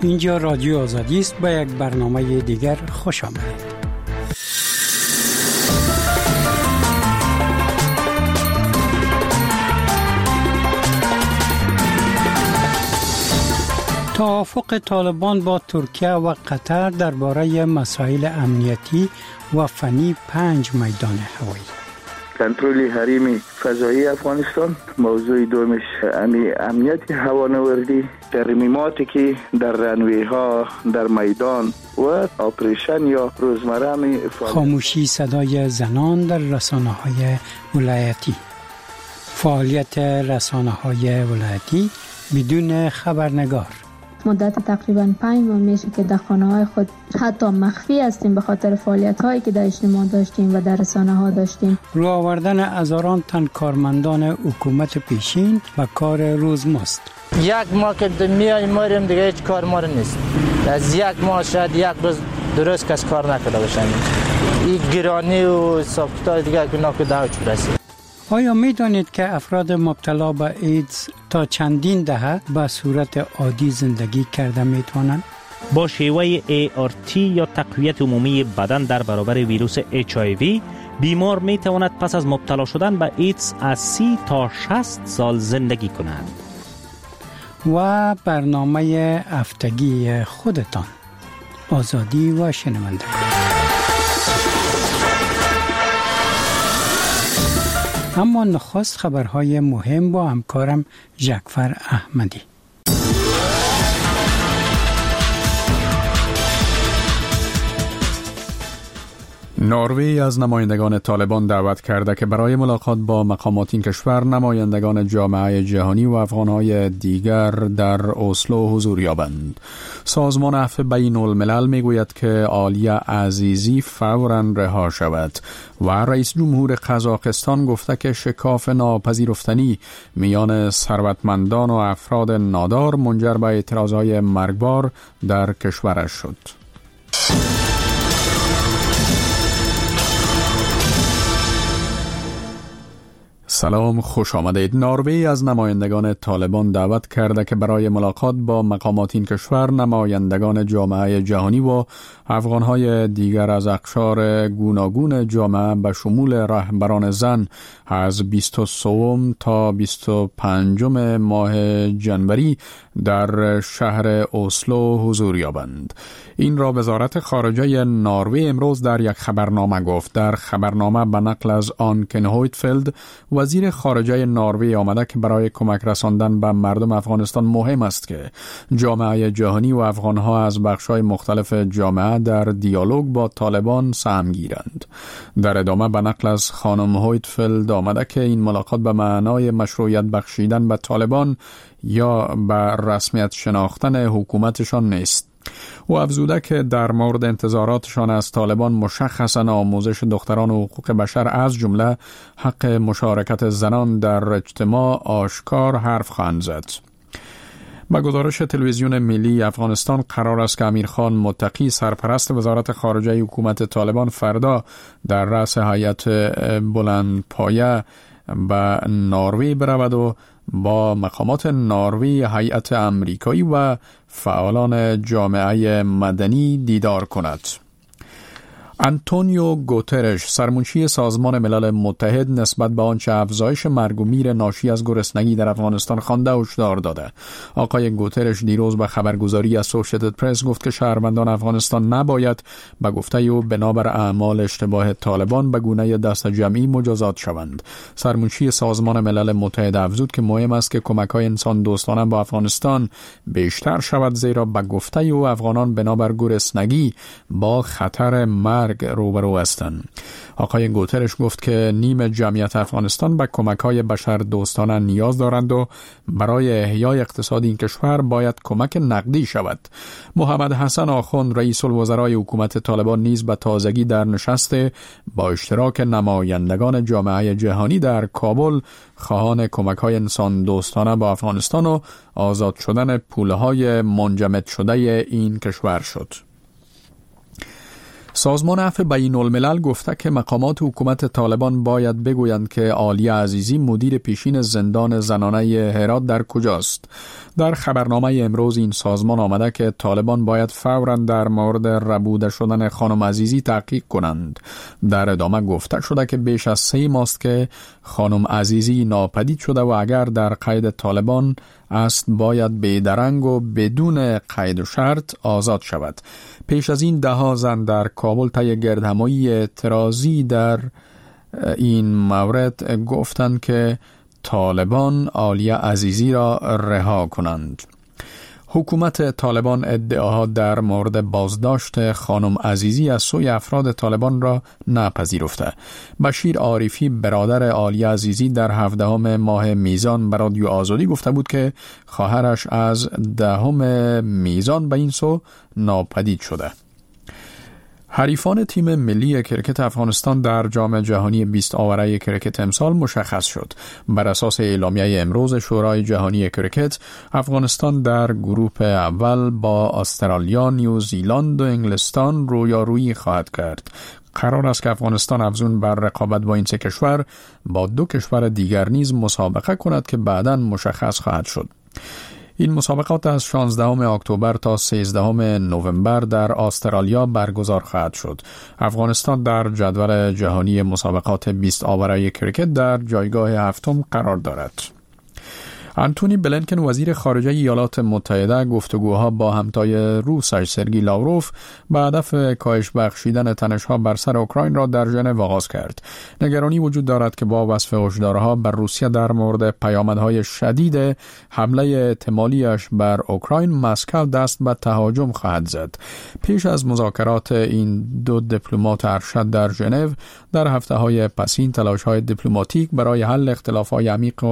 اینجا رادیو آزادی است. با یک برنامه دیگر خوش آمدید. توافق طالبان با ترکیه و قطر درباره مسائل امنیتی و فنی 5 میدان هوایی. کنترل حریم فضایی افغانستان، موضوع دومش امنیت هوانوردی، ترمیماتی که در رنوی ها در میدان و آپریشن یا روزمره خاموشی صدای زنان در رسانه های ولایتی، فعالیت رسانه های ولایتی بدون خبرنگار. مدت تقریباً 5 ماه میشه که در خانه‌های خود حتی مخفی هستیم به خاطر فعالیت‌هایی که در اجتماع داشتیم و در رسانه‌ها داشتیم. رو آوردن هزاران تن کارمندان حکومت پیشین و کار روزماست. یک ماه که میایم دیگه هیچ کار ما نیست. از یک ماه شاید یک روز درست کس کار نکرده باشن. این گرانی و حساب‌کتاب دیگه که ناکداوچ برسید. آیا می دانید که افراد مبتلا به ایدز تا چندین دهه به صورت عادی زندگی کرده می توانند؟ با شیوه ART یا تقویت عمومی بدن در برابر ویروس HIV، بیمار می تواند پس از مبتلا شدن به ایدز از 30 تا 60 سال زندگی کند. و برنامه هفتگی خودتان، آزادی و شنونده. اما نخست خبرهای مهم با همکارم جعفر احمدی. نروژ از نمایندگان طالبان دعوت کرده که برای ملاقات با مقامات این کشور نمایندگان جامعه جهانی و افغانهای دیگر در اسلو حضور یابند. سازمان عفو بین الملل میگوید که عالیه عزیزی فوراً رها شود و رئیس جمهور قزاقستان گفته که شکاف ناپذیرفتنی میان ثروتمندان و افراد نادار منجر به اعتراضهای مرگبار در کشورش شد. سلام، خوش آمدید. نروژ از نمایندگان طالبان دعوت کرده که برای ملاقات با مقامات این کشور نمایندگان جامعه جهانی و افغانهای دیگر از اقشار گوناگون جامعه به شمول رهبران زن از 23 تا 25 ماه جنوری در شهر اسلو حضور یابند. این را وزارت خارجه نروژ امروز در یک خبرنامه گفت. در خبرنامه به نقل از آنکن هویتفلد وزیر خارجه نروژ آمده که برای کمک رساندن به مردم افغانستان مهم است که جامعه جهانی و افغانها از بخش‌های مختلف جامعه در دیالوگ با طالبان سهم گیرند. در ادامه به نقل از خانم هویتفلد آمده که این ملاقات به معنای مشروعیت بخشیدن به طالبان یا به رسمیت شناختن حکومتشان نیست. و افزوده که در مورد انتظاراتشان از طالبان مشخصاً آموزش دختران و حقوق بشر از جمله حق مشارکت زنان در اجتماع آشکار حرف خواهند زد. با گزارش تلویزیون ملی افغانستان قرار است که امیرخان متقی سرپرست وزارت خارجه حکومت طالبان فردا در رأس هیئت بلندپایه به نروژ برود و با مقامات نروژ، هیئت امریکایی و فعالان جامعه مدنی دیدار کند. آنتونیو گوترش، سرمنشی سازمان ملل متحد، نسبت به آنچه افزایش مرگ و میر ناشی از گرسنگی در افغانستان خوانده هشدار داده. آقای گوترش دیروز به خبرگزاری اسوسییتد پرس گفت که شهروندان افغانستان نباید به گفته او بنابر اعمال اشتباه طالبان به گونه دست جمعی مجازات شوند. سرمنشی سازمان ملل متحد افزود که مهم است که کمک‌های انسان دوستانه با افغانستان بیشتر شود، زیرا به گفته او افغانان بنابر گرسنگی با خطر مرگ روبرو هستند. آقای گوترش گفت که نیم جمعیت افغانستان به کمک‌های بشر دوستانه نیاز دارند و برای احیای اقتصاد این کشور باید کمک نقدی شود. محمد حسن آخوند، رئیس الوزرای حکومت طالبان، نیز به تازگی در نشست با اشتراک نمایندگان جامعه جهانی در کابل خواهان کمک‌های انسان دوستانه با افغانستان و آزاد شدن پوله‌های منجمد شده این کشور شد. سازمان عفو بین الملل گفته که مقامات حکومت طالبان باید بگویند که عالیه عزیزی مدیر پیشین زندان زنانه هرات در کجاست. در خبرنامه امروز این سازمان آمده که طالبان باید فوراً در مورد ربوده شدن خانم عزیزی تحقیق کنند. در ادامه گفته شده که بیش از 3 ماست که خانم عزیزی ناپدید شده و اگر در قید طالبان است باید بیدرنگ و بدون قید و شرط آزاد شود. پیش از این 10 زن در کابل طی گردهمایی اعتراضی در این مورد گفتند که طالبان عالیه عزیزی را رها کنند. حکومت طالبان ادعاها در مورد بازداشت خانم عزیزی از سوی افراد طالبان را نپذیرفته. بشیر عارفی برادر عالیه عزیزی در 17 ماه میزان به رادیو آزادی گفته بود که خواهرش از 10 میزان به این سو ناپدید شده. حریفان تیم ملی کرکت افغانستان در جام جهانی 20 آوره کرکت امسال مشخص شد. بر اساس اعلامیه امروز شورای جهانی کرکت، افغانستان در گروه اول با استرالیا، نیوزیلند و انگلستان رویارویی خواهد کرد. قرار است که افغانستان افزون بر رقابت با این 3 کشور با 2 کشور دیگر نیز مسابقه کند که بعداً مشخص خواهد شد. این مسابقات از 16 اکتبر تا 13 نوامبر در استرالیا برگزار خواهد شد. افغانستان در جدول جهانی مسابقات 20 آوره کرکت در جایگاه 7 قرار دارد. آنتونی بلینکن وزیر خارجه ایالات متحده گفتگوها با همتای روسش سرگئی لاوروف به هدف کاهش بخشیدن تنش‌ها بر سر اوکراین را در ژنو آغاز کرد. نگرانی وجود دارد که با وصف هشدارها بر روسیه در مورد پیامدهای شدید حمله احتمالیش بر اوکراین، مسکو دست به تهاجم خواهد زد. پیش از مذاکرات این 2 دیپلمات ارشد در ژنو در هفته‌های پسین تلاش‌های دیپلماتیک برای حل اختلاف‌های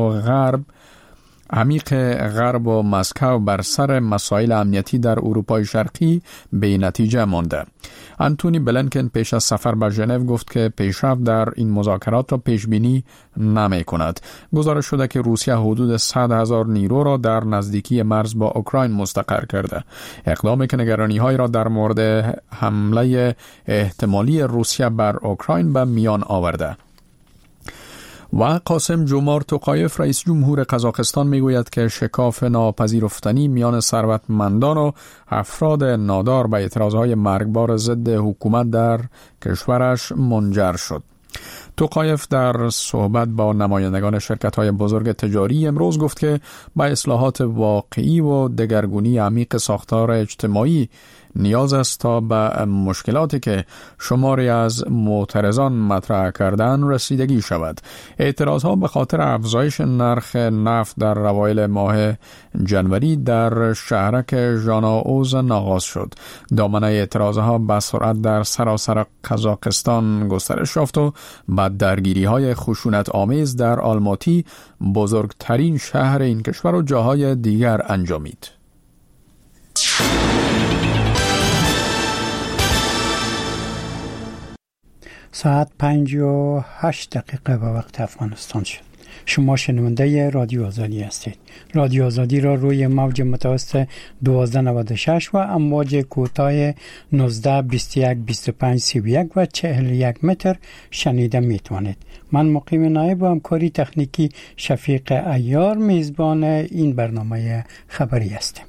عمیق غرب و مسکو بر سر مسائل امنیتی در اروپای شرقی به نتیجه مانده. آنتونی بلینکن پیش از سفر به ژنو گفت که پیشرفت در این مذاکرات را پیش بینی نمی کند. گزارش شده که روسیه حدود 100,000 نیرو را در نزدیکی مرز با اوکراین مستقر کرده. اقدامی که نگرانی‌های را در مورد حمله احتمالی روسیه بر اوکراین به میان آورده. و قاسم جومارت توقایف رئیس جمهور قزاقستان میگوید که شکاف ناپذیرفتنی میان ثروتمندان و افراد نادار به اعتراضهای مرگبار ضد حکومت در کشورش منجر شد. توقایف در صحبت با نمایندگان شرکت‌های بزرگ تجاری امروز گفت که با اصلاحات واقعی و دگرگونی عمیق ساختار اجتماعی نیاز است تا به مشکلاتی که شماری از معترضان مطرح کردن رسیدگی شود. اعتراضها به خاطر افزایش نرخ نفت در اوایل ماه جنوری در شهرک ژانائوزن آغاز شد. دامنه اعتراضها به سرعت در سراسر قزاقستان گسترش یافت و بعد درگیری‌های خشونت آمیز در آلماتی، بزرگترین شهر این کشور و جاهای دیگر انجامید. ساعت 5:08 به وقت افغانستان شد. شما شنونده رادیو آزادی هستید. رادیو آزادی را روی موج متوسط 1296 و امواج کوتاه 19 21 25 31 و 41 متر شنیده می توانید. من مقیم نایب و همکاری تکنیکی شفیق عیار میزبان این برنامه خبری هستم.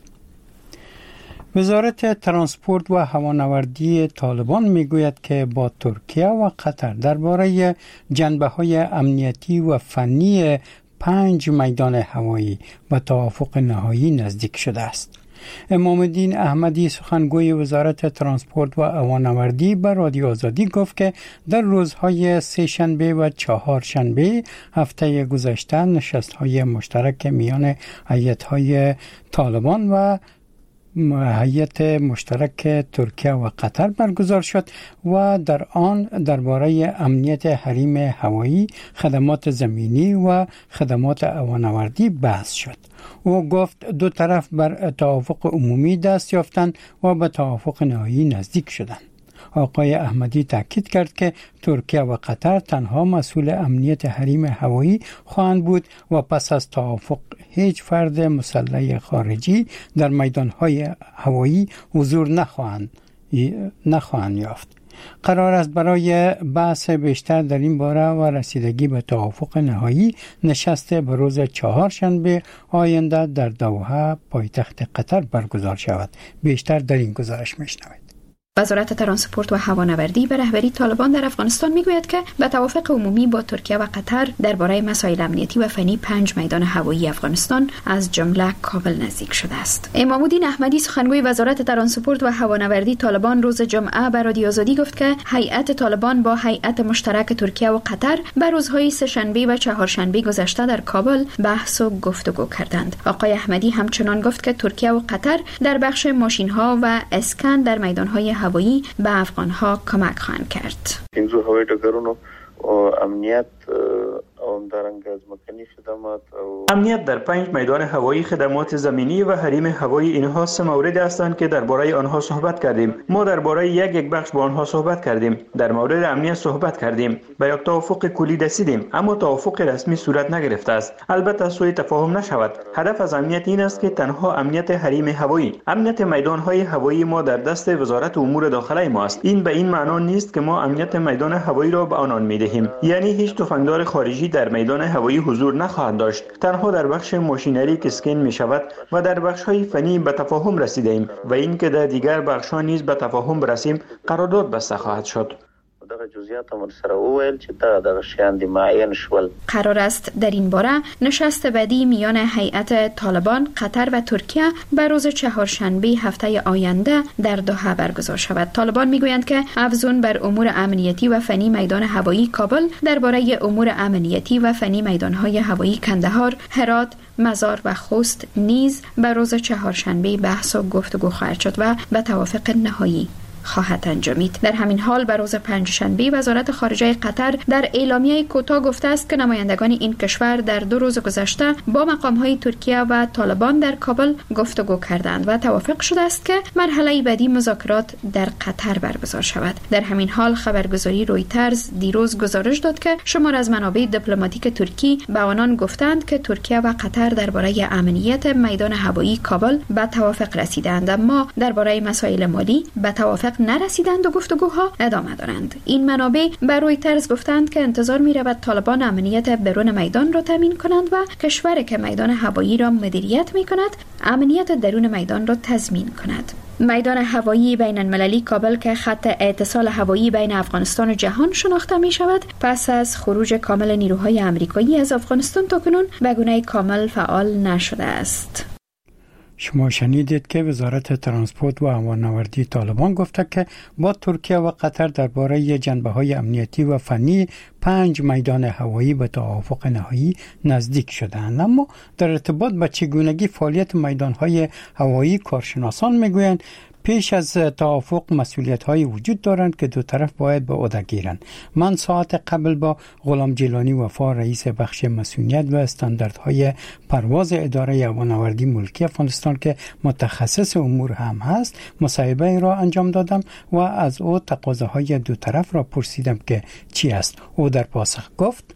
وزارت ترانسپورت و هوانوردی طالبان میگوید که با ترکیه و قطر درباره جنبه‌های امنیتی و فنی 5 میدان هوایی و توافق نهایی نزدیک شده است. امام الدین احمدی سخنگوی وزارت ترانسپورت و هوانوردی به رادیو آزادی گفت که در روزهای 3 شنبه و 4 شنبه هفته گذشته نشست‌های مشترک میان هیئت‌های طالبان و هیئت مشترک ترکیه و قطر برگزار شد و در آن درباره امنیت حریم هوایی، خدمات زمینی و خدمات هوانوردی بحث شد. او گفت 2 طرف بر توافق عمومی دست یافتند و به توافق نهایی نزدیک شدند. آقای احمدی تاکید کرد که ترکیه و قطر تنها مسئول امنیت حریم هوایی خواهند بود و پس از توافق هیچ فرد مسلح خارجی در میدانهای هوایی حضور نخواهند یافت. قرار است برای بحث بیشتر در این باره و رسیدگی به توافق نهایی نشست به روز چهارشنبه آینده در دوحه پایتخت قطر برگزار شود. بیشتر در این گزارش میشنوید. وزارت ترانسپورت و هوانوردی به رهبری طالبان در افغانستان میگوید که به توافق عمومی با ترکیه و قطر درباره مسائل امنیتی و فنی 5 میدان هوایی افغانستان از جمله کابل نزدیک شده است. امام الدین احمدی سخنگوی وزارت ترانسپورت و هوانوردی طالبان روز جمعه به رادیو آزادی گفت که هیئت طالبان با هیئت مشترک ترکیه و قطر به روزهای سه‌شنبه و چهارشنبه گذشته در کابل بحث و گفتگو کردند. آقای احمدی همچنان گفت که ترکیه و قطر در بخش ماشین‌ها و اسکن در میدان‌های هوایی به افغان‌ها کمک خواهند کرد. این هوایی ډګرونو او امنیت او همدارنګه از مکنی خدمات او امنیت در 5 میدان هوایی، خدمات زمینی و حریم هوایی، اینها 3 مورد هستند که درباره آنها صحبت کردیم. ما درباره یک بخش با آنها صحبت کردیم. در مورد امنیت صحبت کردیم. به یک توافق کلی رسیدیم، اما توافق رسمی صورت نگرفته است. البته سوء تفاهم نشود. هدف از امنیت این است که تنها امنیت حریم هوایی، امنیت میدان‌های هوایی ما در دست وزارت امور داخله ما است. این به این معنا نیست که ما امنیت میدان هوایی را به آنان می‌دهیم. یعنی هیچ تفنگدار خارجی در میدان هوایی حضور نخواهد داشت. تنها در بخش ماشینری که اسکن می شود و در بخش‌های فنی به تفاهم رسیدیم و اینکه در دیگر بخش‌ها نیز به تفاهم برسیم قرارداد بسته خواهد شد. قرار است در این باره نشست بعدی میان هیئت طالبان، قطر و ترکیه به روز چهارشنبه هفته آینده در دوحه برگزار شود. طالبان میگویند که افزون بر امور امنیتی و فنی میدان هوایی کابل درباره امور امنیتی و فنی میدان‌های هوایی کندهار، هرات، مزار و خوست نیز به روز چهارشنبه بحث و گفتگو خواهد شد و به توافق نهایی خواهد انجامید. در همین حال به روز پنجشنبه وزارت خارجه قطر در اعلامیه کوتاه گفته است که نمایندگان این کشور در 2 روز گذشته با مقام‌های ترکیه و طالبان در کابل گفتگو کردند و توافق شده است که مرحله بعدی مذاکرات در قطر برگزار شود. در همین حال خبرگزاری رویترز دیروز گزارش داد که شمار از منابع دیپلماتیک ترکی به آنان گفتند که ترکیه و قطر درباره امنیت میدان هوایی کابل به توافق رسیدند، اما درباره مسائل مالی به توافق نرسیدند و گفتگوها ادامه دارند. این منابع به رویترز گفتند که انتظار می رود طالبان امنیت برون میدان را تامین کنند و کشوری که میدان هوایی را مدیریت می کند امنیت درون میدان را تضمین کند. میدان هوایی بین المللی کابل که خط اتصال هوایی بین افغانستان و جهان شناخته می شود، پس از خروج کامل نیروهای آمریکایی از افغانستان تاکنون به گونه کامل فعال نشده است. شما شنیدید که وزارت ترانسپورت و هوانوردی طالبان گفته که با ترکیه و قطر درباره جنبه‌های امنیتی و فنی 5 میدان هوایی به توافق نهایی نزدیک شدند. اما در ارتباط با چگونگی فعالیت میدان‌های هوایی کارشناسان میگویند پیش از توافق مسئولیت‌های وجود دارند که دو طرف باید به عهده گیرند. من ساعت قبل با غلام جیلانی وفا رئیس بخش مسئولیت و استانداردهای پرواز اداره هوانوردی ملکی افغانستان که متخصص امور هم هست مصاحبه را انجام دادم و از او تقاضاهای دو طرف را پرسیدم که چی است. او در پاسخ گفت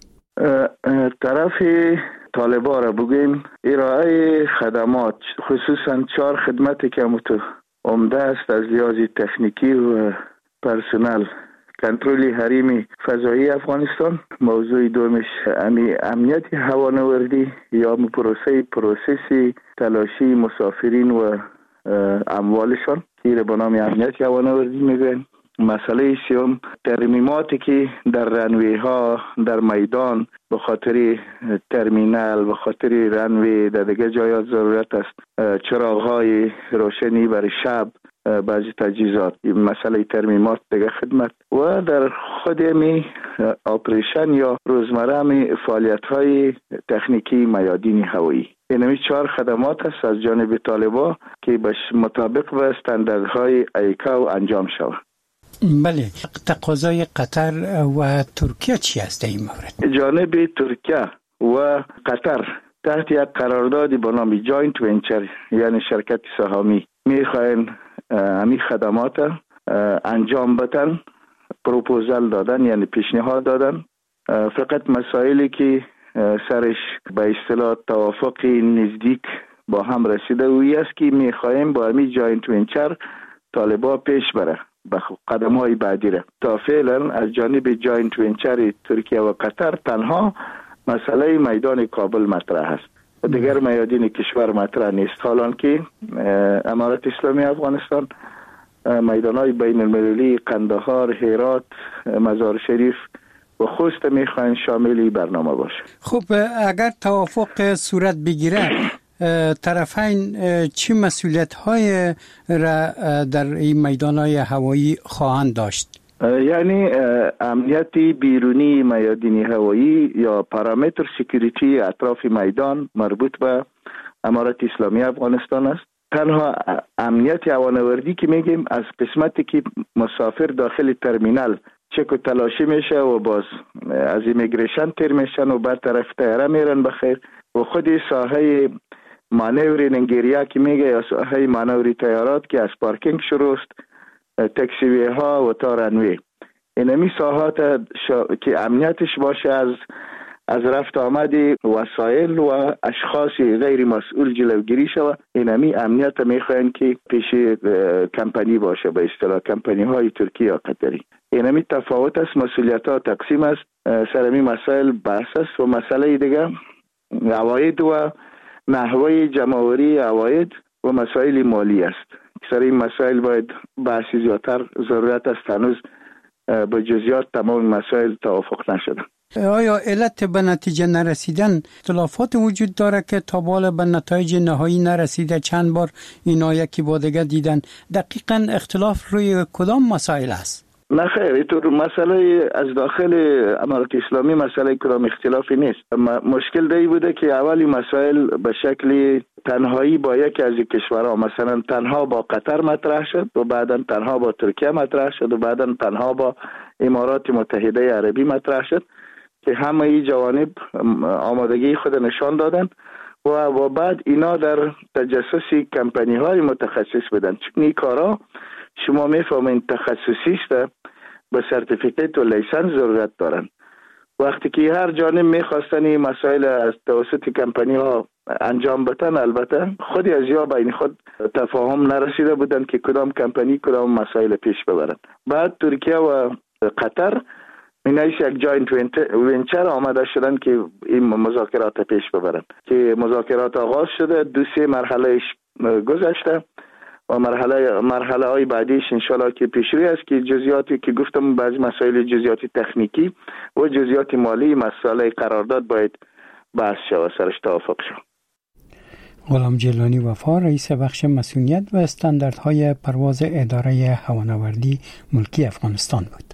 طرف طالبان را بگیم ارائه خدمات خصوصا 4 خدمتی که عمده است از لحاظ تکنیکی و پرسنل، کنترل حریم فضایی افغانستان، موضوع دومش امنیت هوانوردی یا پروسس تلاشی مسافرین و اموالشان که به نام امنیت هوانوردی میگن. مسئله سوم ترمیماتی که در رنوی ها در میدان به خاطر ترمینال به خاطر رنوی در دیگه جایات ضرورت است، چراغ های روشنی برای شب، بعضی تجهیزات، مسئله ترمیمات دیگه خدمت و در خود می اپریشن یا روزمره می فعالیت های تکنیکی میادین هوایی. این 4 خدمات است از جانب طالبان که مطابق به استانداردهای ایکاو انجام شود. بله، تقاضای قطر و ترکیه چی است در این مورد؟ جانب ترکیه و قطر تحت یک قراردادی به نام جاینت ونچر یعنی شرکت سهامی میخواین همین خدمات انجام بدن، پروپوزال دادن یعنی پیشنهاد دادن. فقط مسائلی که سرش به اصطلاح توافق نزدیک با هم رسیده وی است که میخوایم با همین جاینت ونچر طالبان پیش بره. به قدم‌های بعدی را. تا فعلا از جانب جاینت ونچر ترکیه و قطر تنها مسئله میدان کابل مطرح است. دیگر میادین کشور مطرح نیست. حالان که امارت اسلامی افغانستان میدان‌های بین المللی قندهار، هرات، مزار شریف و خوست میخواین شامل برنامه باشه. خب اگر توافق صورت بگیره طرفین چه مسئولیت‌های را در این میدان‌های هوایی خواهند داشت؟ یعنی امنیت بیرونی میادین هوایی یا پارامتر سکیوریتی اطراف میدان مربوط به امارت اسلامی افغانستان است. تنها امنیت هوانوردی که میگیم از قسمتی که مسافر داخل ترمینال چک و تلاشی میشه و باز از ایمیگریشن تیر میشن و بعد طرف طیاره میرن بخیر و خود ساحه مانور ننگیریا که میگه یا ساحه مانوری طیارات که از پارکینگ شروع است، تاکسیوی ها و تا رنوی، اینمی ساحات که امنیتش باشه از رفت آمد وسایل و اشخاص غیر مسئول جلوگیری شود. اینمی امنیت میخواین که پیش کمپانی باشه، به اصطلاح کمپانی های ترکی یا قطری. اینمی تفاوت است، مسئولیت ها تقسیم است، سرمی مسائل بحث است و مسئله دیگه عواید و نحوه جمع‌آوری عواید و مسائل مالی است. سر این مسائل باید بحثی زیادتر ضرورت است، هنوز به جزئیات تمام مسائل توافق نشده. آیا علت به نتیجه نرسیدن اختلافات وجود داره که تا بالا به نتایج نهایی نرسیده؟ چند بار اینا یکی با دیگه دیدن. دقیقاً اختلاف روی کدام مسائل است؟ نه خیر، اینطور مسئله از داخل امارت اسلامی مسئله کدام اختلافی نیست. مشکل دی بوده که اولی مسائل به شکل تنهایی با یکی از کشورها، مثلا تنها با قطر مطرح شد و بعدا تنها با ترکیه مطرح شد و بعدا تنها با امارات متحده عربی مطرح شد که همه ای جوانب آمادگی خود نشان دادن و بعد اینا در تجسس کمپانی های متخصص بدن. چون این کارا شما میفهمین تخصصی است، به سرتیفیکیت و لیسنس ضرورت دارن. وقتی که هر جانب میخواستن این مسائل از توسط کمپانی ها انجام بدن، البته خودی از یا بین خود تفاهم نرسیده بودن که کدام کمپانی کدام مسائل پیش ببرن. بعد ترکیه و قطر اینایش یک جاینت ونچر آمده شدن که این مذاکرات پیش ببرن که مذاکرات آغاز شده، 2-3 مرحلهش گذشته و مرحله های بعدیش انشالله که پیشروی است که جزئیاتی که گفتم بعضی مسائل جزئیاتی تکنیکی و جزئیات مالی مسئله قرارداد باید بحث شود، سرش توافق شود. غلام جیلانی وفا رئیس بخش مسئولیت و استانداردهای پرواز اداره هوانوردی ملکی افغانستان بود.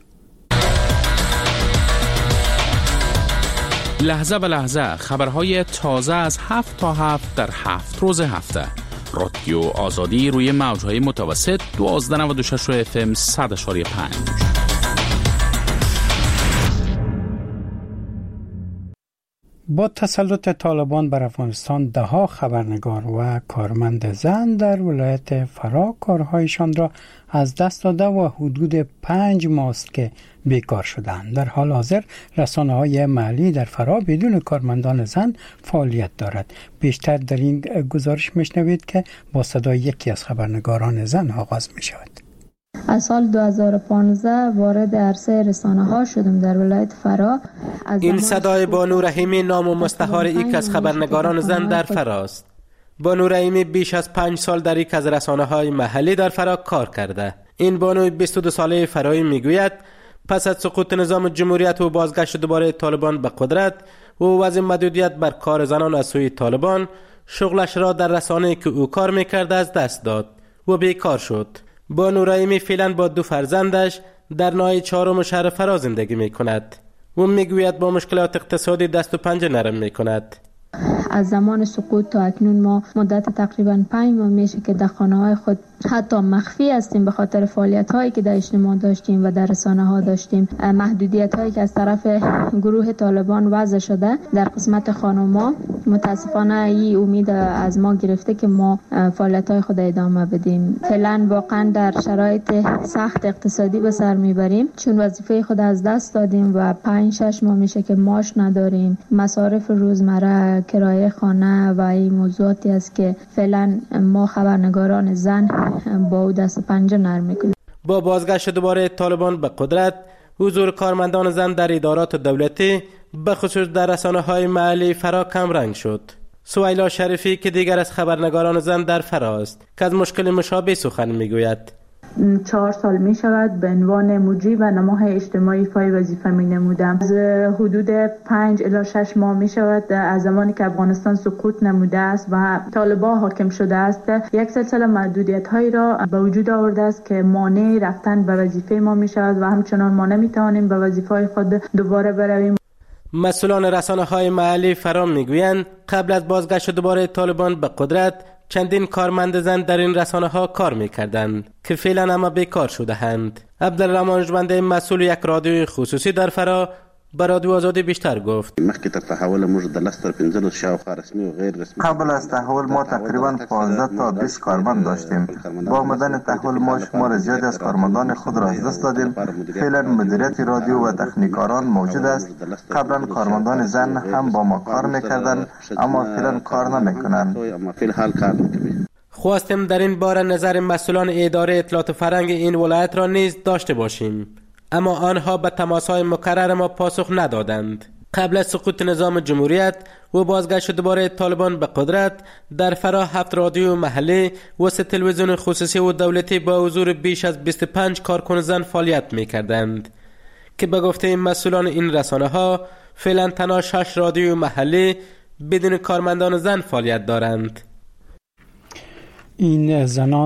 لحظه به لحظه خبرهای تازه از 7 تا 7 در 7 روز هفته. رادیو آزادی روی موجهای متوسط 1296 FM 100.5. با تسلط طالبان بر افغانستان دهها خبرنگار و کارمند زن در ولایت فرا کارهایشان را از دست داده و حدود 5 ماه است که بیکار شدند. در حال حاضر رسانه‌های محلی در فرا بدون کارمندان زن فعالیت دارد. بیشتر در این گزارش میشنوید که با صدای یکی از خبرنگاران زن آغاز می شود. از سال 2015 وارد عرصه رسانه ها شدم در ولایت فرا. این صدای بانو رحیمی نام و مستعار یک از خبرنگاران زن در فراست. بانو رحیمی بیش از 5 سال در یک از رسانه های محلی در فرا کار کرده. این بانوی 22 ساله فرایی میگوید پس از سقوط نظام جمهوریت و بازگشت دوباره طالبان به قدرت و وضع محدودیت بر کار زنان از سوی طالبان، شغلش را در رسانه‌ای که او کار میکرد از دست داد و بیکار شد. بانو رحیمی فعلا با 2 فرزندش در ناحیه 4 شهر فرا زندگی میکند. او میگوید با مشکلات اقتصادی دست و پنجه نرم میکند. از زمان سقوط تا اکنون ما مدت تقریبا 5 ماه میشه که در خانه‌های خود حتی مخفی هستیم به خاطر فعالیت‌هایی که در اجتماع داشتیم و در رسانه‌ها داشتیم. محدودیت‌هایی که از طرف گروه طالبان وضع شده در قسمت خانم‌ها، متاسفانه این امید از ما گرفته که ما فعالیت‌های خود ادامه بدیم. فعلا واقعا در شرایط سخت اقتصادی به سر میبریم چون وظیفه خود از دست دادیم و 5-6 ماه میشه که معاش نداریم. مصارف روزمره، کرایه خانه و این موضوعاتی است که فعلا ما خبرنگاران زن با او دست پنجه نرم میکنیم. با بازگشت دوباره طالبان به قدرت، حضور کارمندان زن در ادارات دولتی به خصوص در رسانه‌های محلی فرا کم رنگ شد. سویلا شریفی که دیگر از خبرنگاران زن در فراست که از مشکل مشابه سخن میگوید. 4 سال می شود به عنوان مجری و نماه اجتماعی ایفای وظیفه می نمودم. از حدود 5 الی 6 ماه می شود از زمانی که افغانستان سقوط نموده است و طالبان حاکم شده است، یک سلسله محدودیت هایی را به وجود آورده است که مانع رفتن به وظیفه ما می شود و همچنان ما نمی توانیم به وظیفه خود دوباره برویم. مسئولان رسانه‌های محلی فرام میگویند قبل از بازگشت دوباره طالبان به قدرت چندین کارمند زن در این رسانه‌ها کار می‌کردند که فعلا اما بیکار شده‌اند. عبدالرحمن جوانده مسئول یک رادیوی خصوصی در فرا به رادیو آزادی بیشتر گفت. قبل از تحول ما تقریباً 15 تا 20 کارمند داشتیم. با آمدن تحول ما شمار زیادی از کارمندان خود را از دست دادیم. فعلا مدیریت رادیو و تکنیکاران موجود است. قبلا کارمندان زن هم با ما کار می‌کردند اما فعلا کار نمی‌کنند. خواستیم در این باره نظر مسئولان اداره اطلاعات فرهنگ این ولایت را نیز داشته باشیم، اما آنها به تماس‌های مکرر ما پاسخ ندادند. قبل از سقوط نظام جمهوریت و بازگشت دوباره طالبان به قدرت در فرا 7 رادیو محلی و 3 تلویزیون خصوصی و دولتی با حضور بیش از 25 کارکن زن فعالیت می‌کردند که به گفته مسئولان این رسانه‌ها فعلا تنها 6 رادیو محلی بدون کارمندان زن فعالیت دارند. این زنان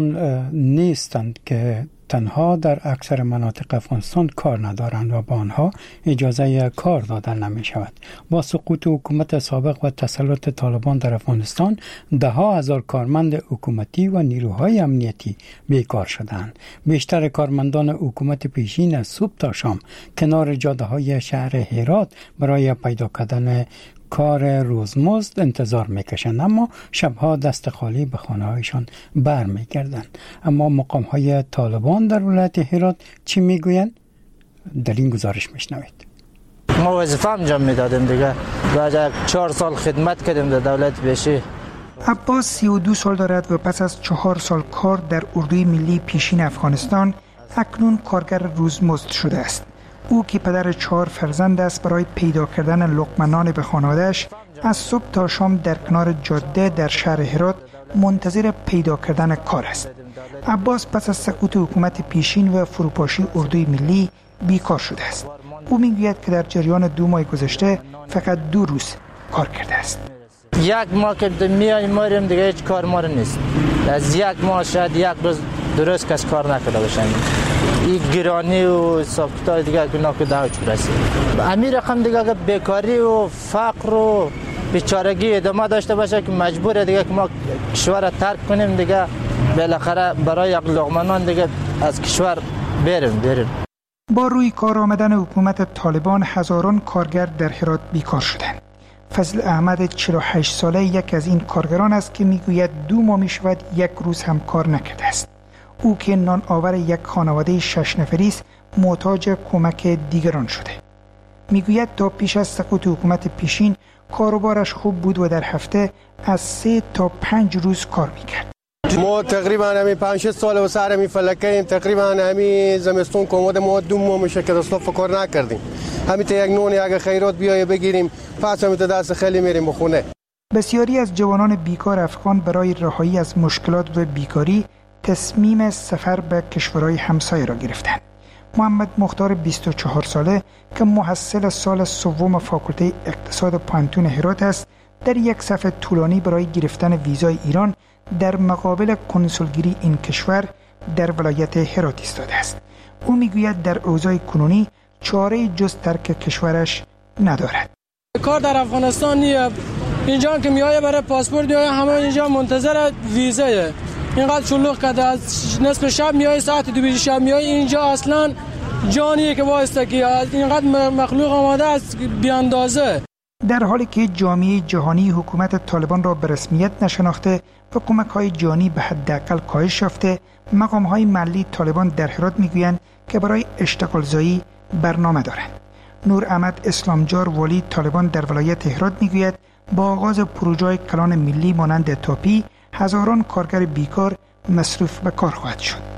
نیستند که تنها در اکثر مناطق افغانستان کار ندارند و با آنها اجازه کار دادن نمی شود. با سقوط حکومت سابق و تسلط طالبان در افغانستان 10,000 کارمند حکومتی و نیروهای امنیتی بیکار شدند. بیشتر کارمندان حکومت پیشین از صبح تا شام کنار جاده های شهر هرات برای پیدا کردن کار روزمزد انتظار میکشند، اما شبها دست خالی به خانه‌هایشان برمیگردند. اما مقام‌های طالبان در ولایت هرات چی میگویند؟ در این گزارش میشنوید. ما وظیفه انجام میدادیم دیگه. بعد 4 سال خدمت کردیم در دولت پیشی. عباس 32 سال دارد و پس از 4 سال کار در اردوی ملی پیشین افغانستان اکنون کارگر روزمزد شده است. او که پدر 4 فرزند است برای پیدا کردن لقمه به خانواده‌اش از صبح تا شام در کنار جاده در شهر هرات منتظر پیدا کردن کار است. عباس پس از سقوط حکومت پیشین و فروپاشی اردوی ملی بیکار شده است. او میگوید که در جریان 2 ماه گذشته فقط 2 روز کار کرده است. 1 ماه که میایم ماریم دیگه هیچ کار ما نیست. از 1 ماه شاید 1 روز درست کس کار نکرده باشن. این گرانی و ساختای دیگه که ناکده چی برسید. امیر رقم دیگه که بیکاری و فقر و بیچارگی ادامه داشته باشه که مجبوره دیگه که ما کشور را ترک کنیم دیگه، بالاخره برای یک لقمه نان دیگه از کشور بریم. با روی کار آمدن حکومت طالبان هزاران کارگر در هرات بیکار شدند. فضل احمد 48 ساله یک از این کارگران است که میگوید 2 ماه می شود 1 روز هم کار نکرده است. او که نان آور یک خانواده 6 نفری است محتاج کمک دیگران شده. میگوید تا پیش از سقوط حکومت پیشین کاروبارش خوب بود و در هفته از 3 تا 5 روز کار میکرد. ما تقریبا همین 5-6 سال و سر همین فلکه تقریبا همین زمستون کمود ما 2 ماه میشه که اصلا کار نکردیم. همین تا یک نون یک خیرات بیای بگیریم پس همین تا دست خیلی میریم به خونه. بسیاری از جوانان بیکار افغان برای رهایی از مشکلات و بیکاری تصمیم سفر به کشورهای همسایه را گرفتند. محمد مختار 24 ساله که محصل سال 3 فاکولته اقتصاد پانتون هرات است در یک صف طولانی برای گرفتن ویزای ایران در مقابل کنسولگری این کشور در ولایت هرات ایستاده است. او میگوید در اوضاع کنونی چاره جز ترک کشورش ندارد. کار در افغانستان نیه، اینجا که میایه برای پاسپورت میایه همه اینجا منتظر ویزایه. اینقدر شلوغ کرده، از نصف شب میای ساعت 2 شب میای اینجا اصلا جانیه که واسطه که اینقدر مخلوق آماده است بی اندازه. در حالی که جامعه جهانی حکومت طالبان را به رسمیت نشناخته و کمک‌های جانی به حداقل کاهش یافته، مقام‌های محلی طالبان در هرات میگویند که برای اشتغالزایی برنامه دارند. نور احمد اسلامجار والی طالبان در ولایت هرات میگوید با آغاز پروژه‌های کلان ملی مانند تاپی هزاران کارگر بیکار مصروف به کار خواهد شد.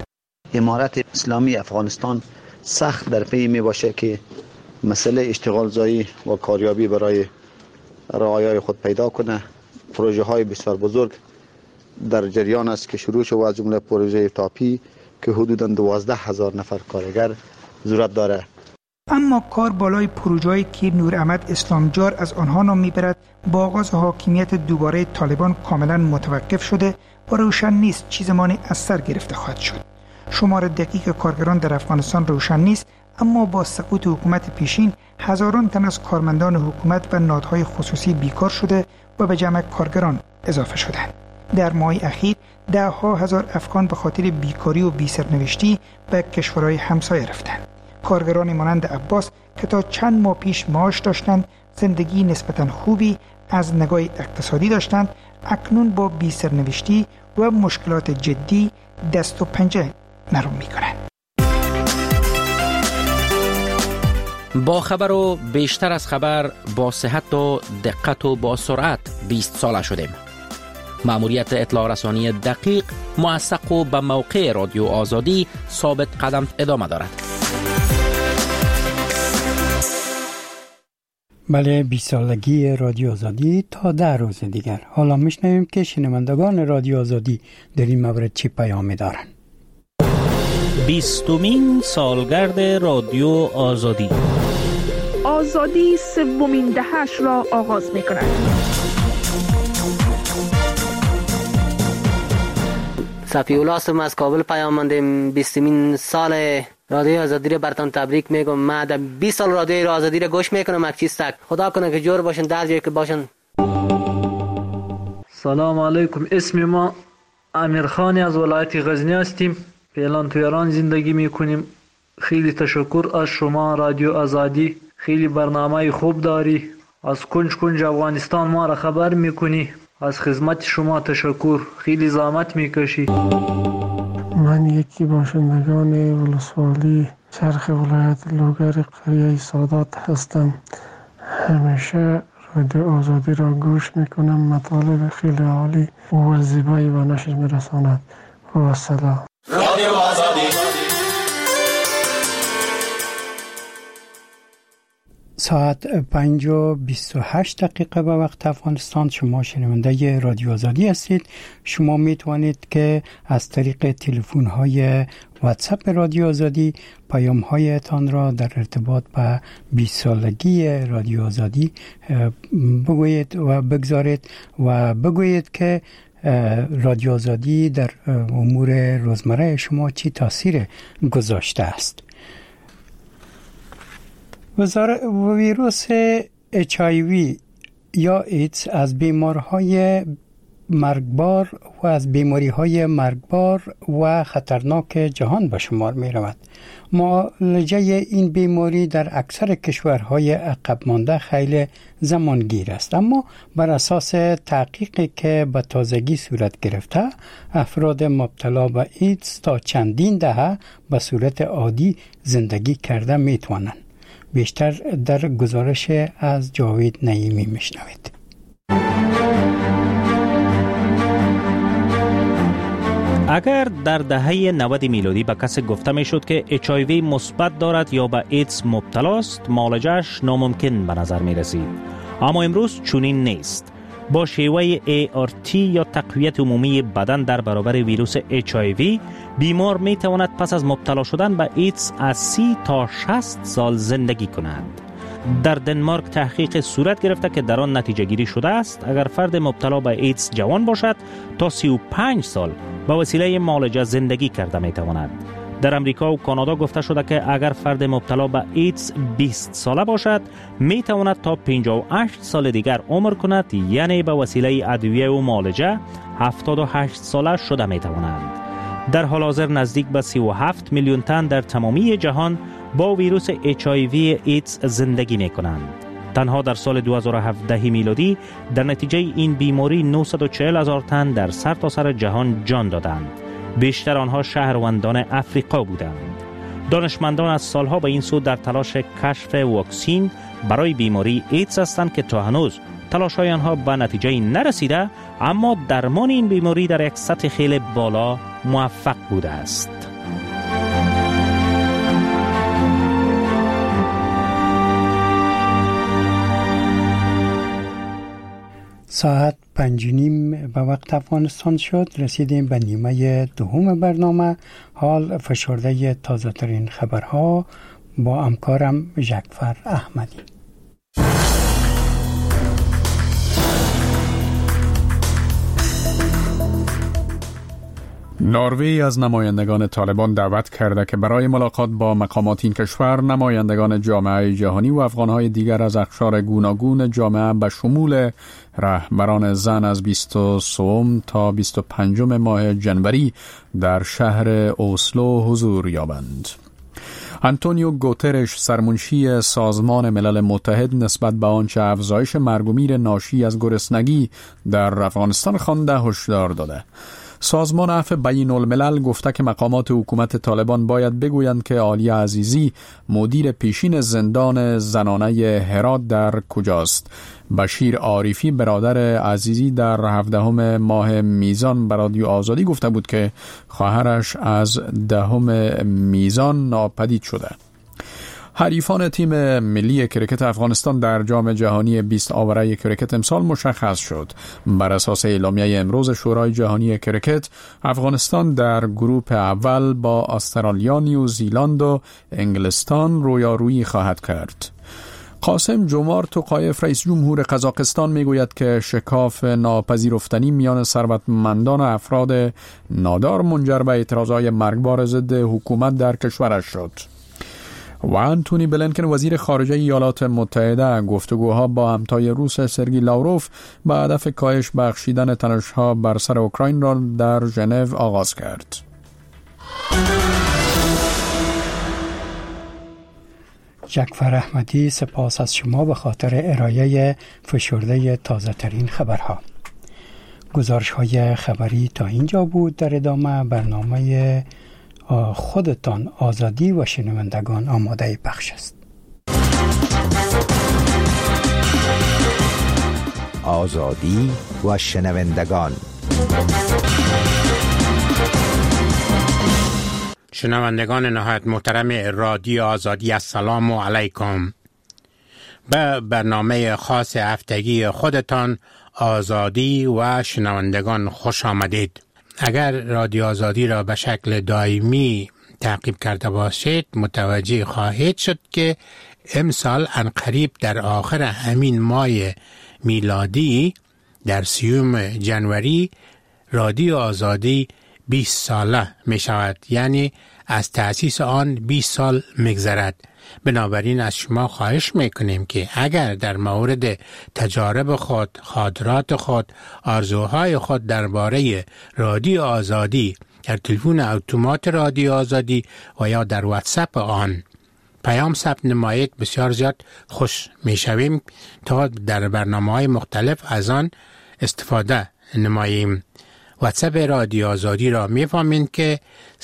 امارت اسلامی افغانستان سخت در پی می باشه که مسئله اشتغال زایی و کاریابی برای رعایای خود پیدا کنه. پروژه های بسیار بزرگ در جریان است که شروع شد، از جمله پروژه تاپی که حدوداً 12,000 نفر کارگر ضرورت داره. اما کار بالای پروژه‌ای که نور احمد اسلامجار از آنها نام میبرد با آغاز حاکمیت دوباره طالبان کاملا متوقف شده و روشن نیست چه زمانی از سر گرفته خواهد شد. شمار دقیق کارگران در افغانستان روشن نیست، اما با سقوط حکومت پیشین هزاران تن از کارمندان حکومت و نهادهای خصوصی بیکار شده و به جمع کارگران اضافه شدند. در ماه اخیر ده‌ها هزار افغان به خاطر بیکاری و بی‌سرنوشتی به کشورهای همسایه رفتند. کارگران مانند عباس که تا چند ماه پیش معاش داشتند، زندگی نسبتاً خوبی از نگاه اقتصادی داشتند، اکنون با بی‌سرنوشتی و مشکلات جدی دست و پنجه نرم می‌کنند. با خبر و بیشتر از خبر، با صحت و دقت و با سرعت 20 ساله شدیم. مأموریت اطلاع رسانی دقیق، موثق و به موقع رادیو آزادی ثابت قدم ادامه دارد. بله، 20 سالگی رادیو آزادی تا 10 روز دیگر. حالا میشنویم که شنوندگان رادیو آزادی در این مورد چی پیام دارند. 20مین سالگرد رادیو آزادی. آزادی سومین دهه‌اش را آغاز می‌کند. صفی‌الله هستم از کابل پیام ماندم. 20مین سال رادیو آزادی را براتون تبریک میگم. من در 20 سال رادیو آزادی را گوش میکنم. یک چیز تک خدا کنه که جور باشن، در جایی که باشن. سلام علیکم. اسم ما امیرخانی از ولایت غزنی هستیم. فعلا تو ایران زندگی میکنیم. خیلی تشکر از شما رادیو آزادی، خیلی برنامه خوب داری، از کنج کنج افغانستان ما را خبر میکنی. از خدمت شما تشکر، خیلی زحمت میکشی. من یکی باشندگان ولسوالی چرخ ولایت لوگر قریه سادات هستم. همیشه رادیو آزادی را گوش میکنم. مطالب خیلی عالی و زیبایی و نشر میرساند. و سلام. رادیو آزادی. ساعت 5:28 به وقت افغانستان. شما شنونده رادیو آزادی هستید. شما میتوانید که از طریق تلفن های واتساپ رادیو آزادی پیام هایتان را در ارتباط به 20 سالگی رادیو آزادی بگویید و بگذارید و بگویید که رادیو آزادی در امور روزمره شما چی تاثیر گذاشته است. ویروس HIV یا ایدز از بیماری‌های مرگبار و از بیماری‌های مرگبار و خطرناک جهان به شمار می‌رود. معالجه این بیماری در اکثر کشورهای عقب مانده خیلی زمانگیر است، اما بر اساس تحقیقی که به تازگی صورت گرفته، افراد مبتلا به ایدز تا چندین دهه به صورت عادی زندگی کرده می‌توانند. بیشتر در گزارش از جاوید نعیمی میشنوید. اگر در دهه 90 میلادی به کسی گفته میشد که HIV مثبت دارد یا به ایدز مبتلا است، معالجه‌اش ناممکن به نظر می رسید. اما امروز چنین نیست. با شیوه ART یا تقویت عمومی بدن در برابر ویروس HIV، بیمار می تواند پس از مبتلا شدن به ایدز از 30 تا 60 سال زندگی کند. در دنمارک تحقیق صورت گرفته که در آن نتیجه گیری شده است اگر فرد مبتلا به ایدز جوان باشد تا 35 سال به وسیله معالجه زندگی کرده می تواند. در امریکا و کانادا گفته شده که اگر فرد مبتلا به ایدز 20 ساله باشد می تواند تا 58 سال دیگر عمر کند، یعنی به وسیله ادویه و معالجه 78 ساله شده می توانند. در حال حاضر نزدیک به 37 میلیون تن در تمامی جهان با ویروس HIV ایدز زندگی می کنند. تنها در سال 2017 میلادی در نتیجه این بیماری 940,000 تن در سرتاسر جهان جان دادند. بیشتر آنها شهروندان افریقا بودند. دانشمندان از سالها به این سو در تلاش کشف واکسین برای بیماری ایدز هستند که تا هنوز تلاش‌های آنها به نتیجه نرسیده، اما درمان این بیماری در یک سطح خیلی بالا موفق بوده است. ساعت 5:30 به وقت افغانستان شد. رسیدیم به نیمه دوم برنامه. حال فشرده تازه ترین خبرها با همکارم جعفر احمدی. نروژ از نمایندگان طالبان دعوت کرده که برای ملاقات با مقامات این کشور نمایندگان جامعه جهانی و افغانهای دیگر از اقشار گوناگون جامعه به شمول رهبران زن از 23 تا 25 ماه جنوری در شهر اوسلو حضور یابند. آنتونیو گوترش سرمنشی سازمان ملل متحد نسبت به آنچه افزایش مرگ و میر ناشی از گرسنگی در افغانستان خوانده هشدار داده. سازمان عفو بین الملل گفته که مقامات حکومت طالبان باید بگویند که عالیه عزیزی مدیر پیشین زندان زنانه هرات در کجاست. بشیر عارفی برادر عزیزی در 17 ماه میزان به رادیو آزادی گفته بود که خواهرش از 10 میزان ناپدید شده. حریفان تیم ملی کرکت افغانستان در جام جهانی 20 آوره کرکت امسال مشخص شد. بر اساس اعلامیه امروز شورای جهانی کرکت، افغانستان در گروه اول با استرالیا، نیوزیلند و انگلستان رویارویی خواهد کرد. قاسم جمار توقایف رئیس جمهور قزاقستان میگوید که شکاف ناپذیرفتنی میان ثروتمندان و افراد نادار منجر به اعتراضهای مرگبار ضد حکومت در کشورش شد. و آنتونی بلینکن وزیر خارجه ایالات متحده گفتگوها با همتای روس سرگئی لاوروف به هدف کاهش بخشیدن تنش‌ها بر سر اوکراین را در ژنو آغاز کرد. جعفر احمدی، سپاس از شما به خاطر ارائه فشرده تازه ترین خبرها. گزارش های خبری تا اینجا بود. در ادامه برنامه خودتان آزادی و شنوندگان آماده پخش است. آزادی و شنوندگان. شنوندگان نهایت محترم رادیو آزادی، السلام علیکم. به برنامه خاص هفتگی خودتان آزادی و شنوندگان خوش آمدید. اگر رادیو آزادی را به شکل دائمی تعقیب کرده باشید متوجه خواهید شد که امسال عنقریب در آخر همین ماه میلادی در 30 جنوری رادیو آزادی 20 ساله می شود، یعنی از تأسیس آن 20 سال می‌گذرد. بنابراین از شما خواهش میکنیم که اگر در مورد تجارب خود، خاطرات خود، آرزوهای خود درباره رادیو آزادی در تلفن اتومات رادیو آزادی و یا در واتساپ آن پیام ثبت نمایید، بسیار زیاد خوش میشویم تا در برنامه‌های مختلف از آن استفاده نماییم. واتساپ رادیو آزادی را میفهمید که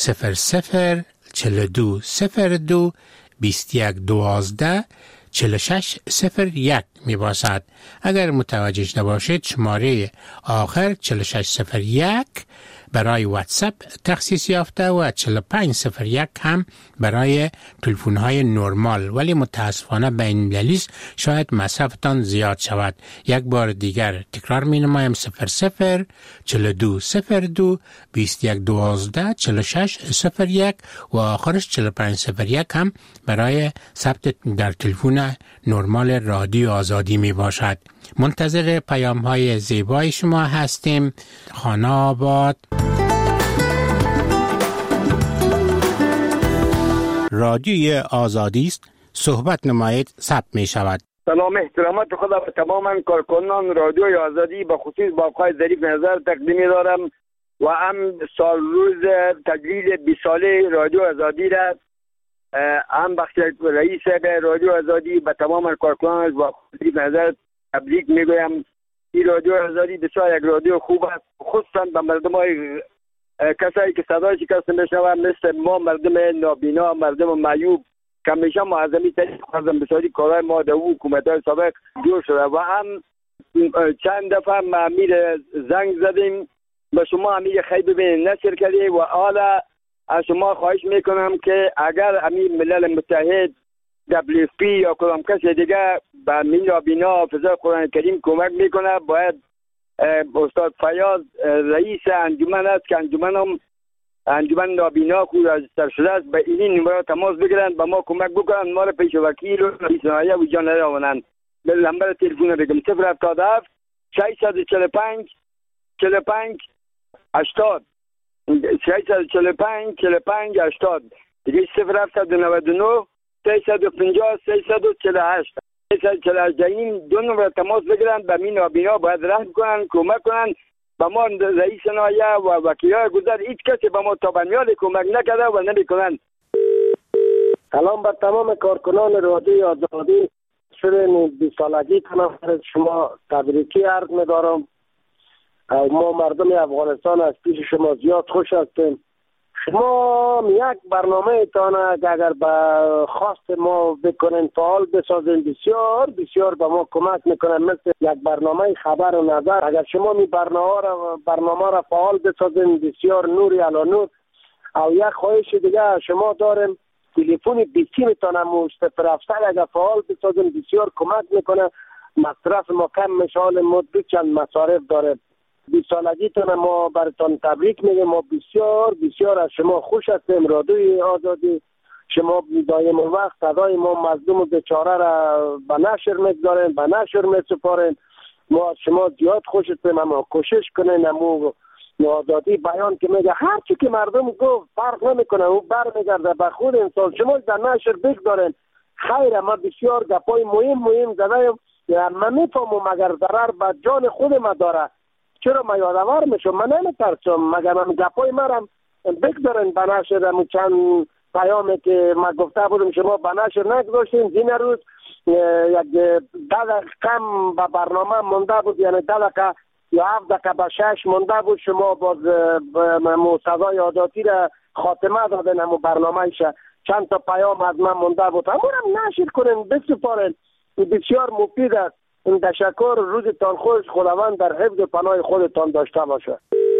004202 2112 4601 می باشد. اگر متوجه شده باشید شماره آخر 4601 برای واتساپ تخصیص یافته و 4501 هم برای تلفن های نرمال، ولی متاسفانه بین المللی شاید مصرفتان زیاد شود. یک بار دیگر تکرار می نمایم 004202 2112 4601 و آخرش 4501 هم برای ثبت در تلفن نرمال رادیو آزادی می باشد. منتظر پیام های زیبای شما هستیم. خانه آباد. رادیوی آزادی است، صحبت نمایید، ثبت می شود. سلام احترامات خدا به تمام کارکنان رادیوی آزادی به خصوص با آقای ظریف نظر تقدیم دارم و هم سال روز تجلیل 20 ساله رادیو آزادی را هم بخش رئیس رادیو آزادی به تمام کارکنان با ظریف نظر تبریک میگویم. این رادیو آزادی بسیار یک رادیو خوب است، خصوصا به مردمای کسایی که صدای شکسته میشنوند مثل ما مردم نابینا، مردم معیوب که همیشه معظمی ترین خواستم بسیاری کارهای ما در حکومت‌های سابق جور شده و هم چند دفعه ما امیر زنگ زدیم به شما امیر خیلی ببینید نشر کردی و حالا از شما خواهش میکنم که اگر امیر ملل متحد WFP یا کدام کسی دیگه به نابینا حافظه قرآن کریم کمک میکنه باید استاد فیاض رئیس انجمن است که انجمن نابینا خود از سر شده است، به این نمره تماس بگیرن، به ما کمک بکنن، ما را پیش وکیل و رئیس نایب و جان روانند. به نمبر تلفن بگم 077 645 45 80 645 45 80 دیگه 0799 350 348 348. این دو نمره تماس بگیرن، به می نابینا باید رحم کنن، کمک کنن. به ما رئیس نایب و وکیلای گذر هیچ کسی به ما تا بنیاد کمک نکرده و نمیکنن. سلام بر تمام کارکنان رادیو آزادی. شروع 20 سالگی کنم شما تبریکی عرض می‌دارم. ما مردم افغانستان از پیش شما زیاد خوش هستیم. شما یک برنامه تان اگر به خواست ما بکنین فعال بسازین، بسیار بسیار به ما کمک میکنن، مثل یک برنامه خبر و نظر. اگر شما می برنامه را فعال بسازین بسیار نوری علا نور. او یک خواهش دیگه شما داریم، تلفن بیسیم تان هم 070 اگر فعال بسازین بسیار کمک میکنه. مصرف ما کم مشال مدت چند مصارف داره. 20 سالگیتون ما براتون تبریک میگیم. ما بسیار بسیار از شما خوش هستیم. رادیوی آزادی شما دایم وقت صدای ما مظلوم و بیچاره را به نشر میگذارین، به نشر میسپارین. ما از شما زیاد خوش هستیم. اما کوشش کنین امو آزادی بیان که میگه هر چی که مردم گفت فرق نمیکنه، او برمیگرده به خود انسان. شما در نشر بگذارین. خیر، ما بسیار گپای مهم زدیم. من میفهمم اگر ضرر به جان خود ما داره چرا ما یادآور میشم؟ من نمیترسم. مگر من گپای مرم بگذارین به نشر. چند پیامی که ما گفته بودم شما به نشر نگذاشتین. این روز یک 10 دقیقه کم به برنامه مونده بود، یعنی 10 دقیقه یا 7 دقیقه به 6 مونده بود. شما باز صدای آزادی را خاتمه دادن همون برنامهش. چند تا پیام از من مونده بود، همون هم نشر کنین بسپارین. بسیار مفید است. این تشکر. روزتان خوش. خداوند در حفظ و پناه خودتان داشته باشه.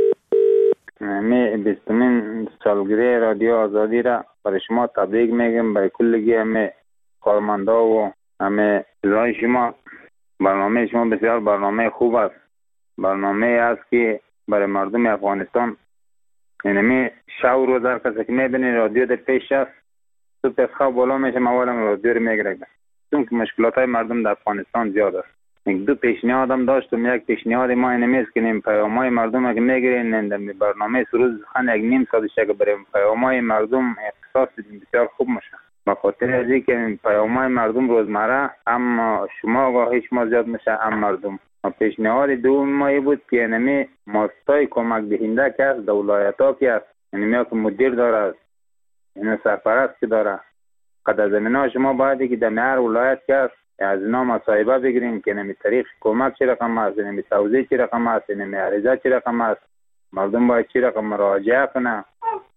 می 20مین سالگرد رادیو آزادی را برای شما تبریک میگم، برای کلگی همه کارمندا و همه اعضای شما. برنامه شما بسیار برنامه خوب است. برنامه است که برای مردم افغانستان، یعنی شب روز هر کسی که میبینی رادیو در پیش است، تو پس خواب بالا میشه موالم رادیو رو میگیره، چون که مشکلات های مردم در افغانستان زیاد است. یک دو پیشنهاد هم داشتم. یک پیشنهاد ما اینمیست که این پیام‌های مردم که میگیرین در برنامه سروز خان یک نیم ساعت که برای پیام‌های مردم اختصاص بدیم بسیار خوب میشه. به خاطر از اینکه این پیام‌های مردم روزمره هم شما آگاهی شما زیاد میشه هم مردم. پیشنهاد دوم ما بود که اینمی ماستای کمک دهنده که است در ولایت‌ها که است، اینمی که مدیر داره، این سرپرست که داره، قدر زمینه شما باید که در هر ولایت که است از اینا مصاحبه بگیریم که نمی طریق کمک چی رقم است، نمی توضیح چی رقم است، نمی عریضه چی رقم است، مردم باید چی رقم مراجعه کنه.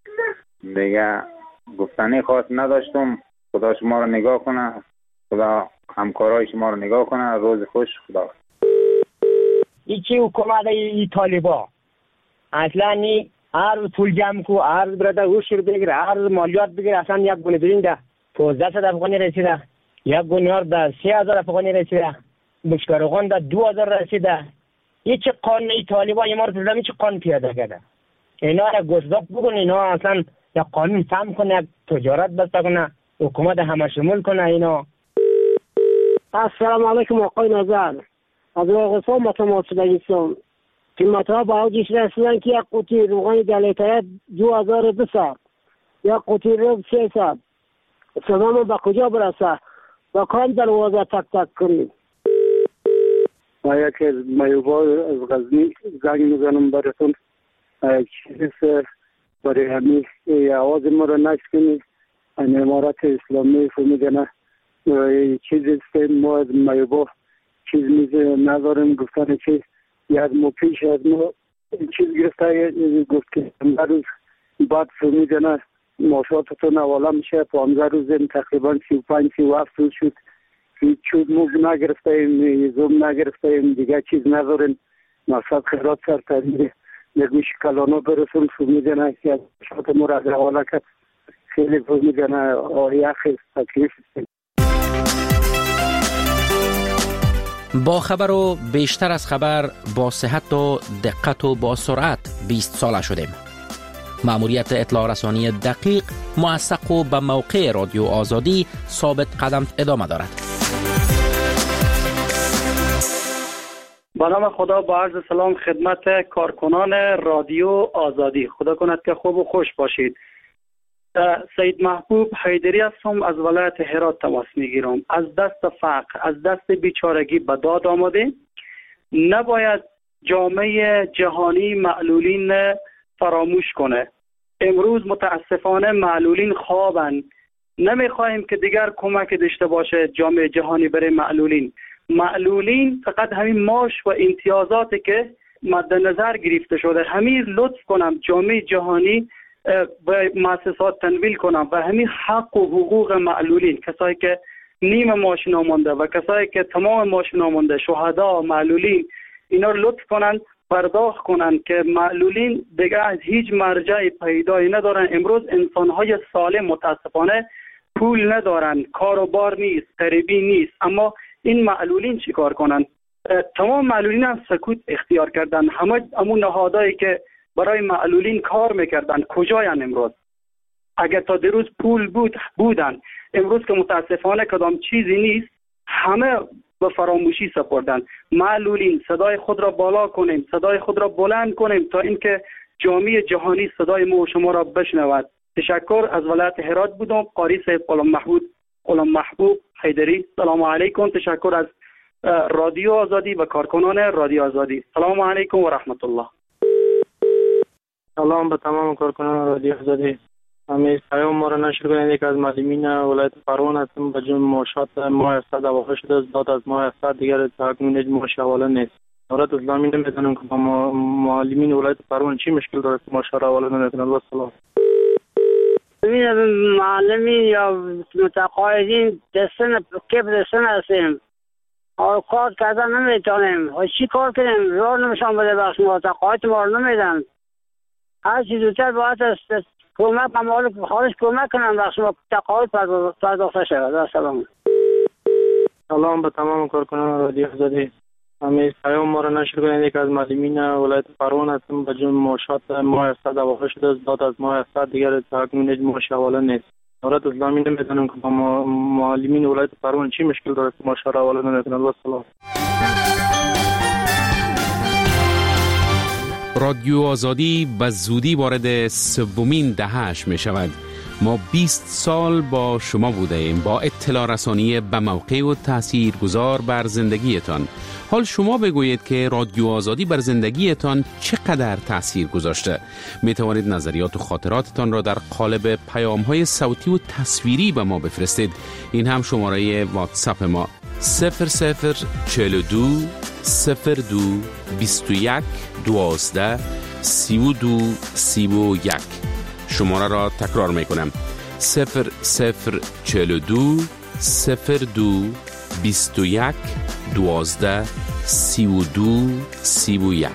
دیگه گفتنی خاص نداشتم. خدا شما رو نگاه کنه، خدا همکارای شما رو نگاه کنه. روز خوش. خدا. ایچی حکومت ای طالبا اصلا نی هر پول جمع کو، هر برده هوش رو بگیره، هر مالیات بگیره. اصلا یک گونه برین ده 1500 افغانی رسیده، یک گونیار ده 3000 افغانی رسیده، بشکارغان ده 2000 رسیده. هیچ قانون ای طالبا یه مارد زمین چه قانون پیاده کرده؟ اینا را گذاب بگن. اینا اصلا یک قانون فهم کنه، یک تجارت بسته کنه، حکومت همه شمول کنه. اینا السلام علیکم آقای نظر. از راغستان با تماس شدگیستان قیمت ها به اوجش رسیدن که یک قوطی روغن دلیتایت 2200، یک قوطی روب 300. صدامون به کجا برسه؟ با کام دروازه تک تک کنیم. ما یکی از مایوبا از غزنی زنگ میزنم براتون. چیزی برای همین آواز ما رو نشکنید. امارات اسلامی فهمیدنه چیزی است. ما از مایوبا چیز نداریم. گفتن که یک مو پیش از ما چیز گرفته گفت که 15 روز بعد فهمیدنه ماشاتتون حواله میشه. 15 روز تقریبا 35-37 روز شد هیچ چیز موز نگرفتیم، زوم نگرفتیم، دیگه چیز نداریم. مقصد خیرات سرتری نگوش کلانا برسون فهمیدنه که از ماشات ما را حواله کرد. خیلی فهمیدنه یخ تکلیف است. با خبر و بیشتر از خبر با صحت و دقت و با سرعت 20 ساله شدیم. مأموریت اطلاع رسانی دقیق، موثق و به موقع رادیو آزادی ثابت قدم ادامه دارد. با نام خدا با عرض سلام خدمت کارکنان رادیو آزادی. خدا کند که خوب و خوش باشید. سید محبوب حیدری هستم، از ولایت هرات تماس میگیرم. از دست فقر، از دست بیچارگی به داد آمده. نباید جامعه جهانی معلولین فراموش کنه. امروز متاسفانه معلولین خوابن. نمیخواهیم که دیگر کمک داشته باشه جامعه جهانی برای معلولین. معلولین فقط همین معاش و امتیازاتی که مد نظر گرفته شده، همین لطف کنم جامعه جهانی به مؤسسات تنویل کنم و همین حق و حقوق معلولین، کسایی که نیم معاش نامونده و کسایی که تمام معاش نامونده، شهدا، معلولین، اینا رو لطف کنن پرداخت کنن که معلولین دیگه از هیچ مرجع پیدایی ندارن. امروز انسان‌های سالم متاسفانه پول ندارن، کار و بار نیست، غریبی نیست، اما این معلولین چی کار کنن؟ تمام معلولین هم سکوت اختیار کردن. همون نهادهایی که برای معلولین کار میکردن کجاین امروز؟ اگر تا دیروز پول بودن، امروز که متاسفانه کدام چیزی نیست، همه به فراموشی سپردن. معلولین صدای خود را بالا کنیم، صدای خود را بلند کنیم تا اینکه جامعه جهانی صدای ما و شما را بشنود. تشکر. از ولایت هرات بودم، قاری صاحب غلام محبوب حیدری. سلام علیکم. تشکر از رادیو آزادی و کارکنان رادیو آزادی. سلام علیکم و رحمت الله. سلام به تمام کارکنان رادیو آزادی. همین پیام ما را نشر کنید. یک از معلمین ولایت پروان هستم. به جون معاشات ماه افتاد واقع شده است. داد از ماه افتاد دیگر تاکنون هیچ معاش حواله نیست. دولت اسلامی نمیدونم که با معلمین ولایت پروان چی مشکل داره که معاش حواله نمیکنه. الله سلام. ببین معلمین یا متقاعدین دستن هستیم، کار کردن نمیتونیم. چی کار کنیم؟ راه نمیشان بده بخش متقاعد ما رو نمیدن. هر چیز زودتر باید است کمک اموال خارج کمک کنم بخش متقاعد پرداخته شود. سلام. سلام به تمام کارکنان رادیو آزادی. همین پیام ما را نشر کنید. یک از معلمین ولایت پروان هستم. به جون معاشات ماه افتاد واقع شده است. داد از ماه افتاد دیگر تاکنون هیچ معاش حواله نیست. دولت اسلامی نمیدونم که با معلمین ولایت پروان چی مشکل داره که معاش حواله نمیکنه. الله سلام. رادیو آزادی به زودی وارد سومین دهه‌اش می شود. ما 20 سال با شما بوده ایم، با اطلاع رسانی به موقع و تاثیرگذار بر زندگیتان. حال شما بگویید که رادیو آزادی بر زندگیتان چقدر تاثیر گذاشته. می توانید نظریات و خاطراتتان را در قالب پیام‌های صوتی و تصویری به ما بفرستید. این هم شماره واتساپ ما 0042 02 21 12 32 31. شماره را تکرار می کنم 0042 02 21 12 32 31.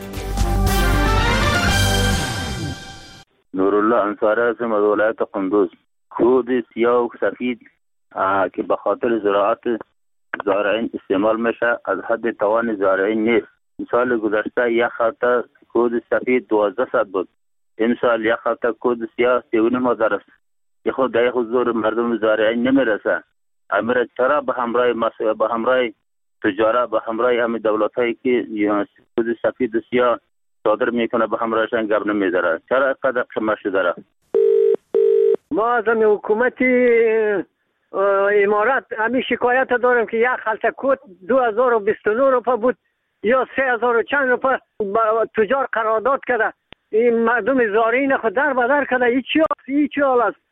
نورالله انصاری هستم از ولایت قندوز. کود سیاه و سفید که به خاطر زراعت زارعین استعمال میشه از حد توان زارعین نیست. سال گذشته یک خطه کود سفید 1200 بود، امسال یک خطه کود سیاه 3900 است. خود در حضور مردم زارعین نمیرسه. امر چرا به همراه تجارت به همراه همه دولت هایی که کود سفید و سیاه صادر میکنه به همراهشان گپ نمیداره؟ چرا اینقدر قیمت شده؟ ما از حکومتی امارات همین شکایت دارم که یک خلطه کود 2029 روپا بود یا 3000 چند روپا تجار قرارداد کرده. این مردم زارعین خود در بدر کرده. این چی حال است؟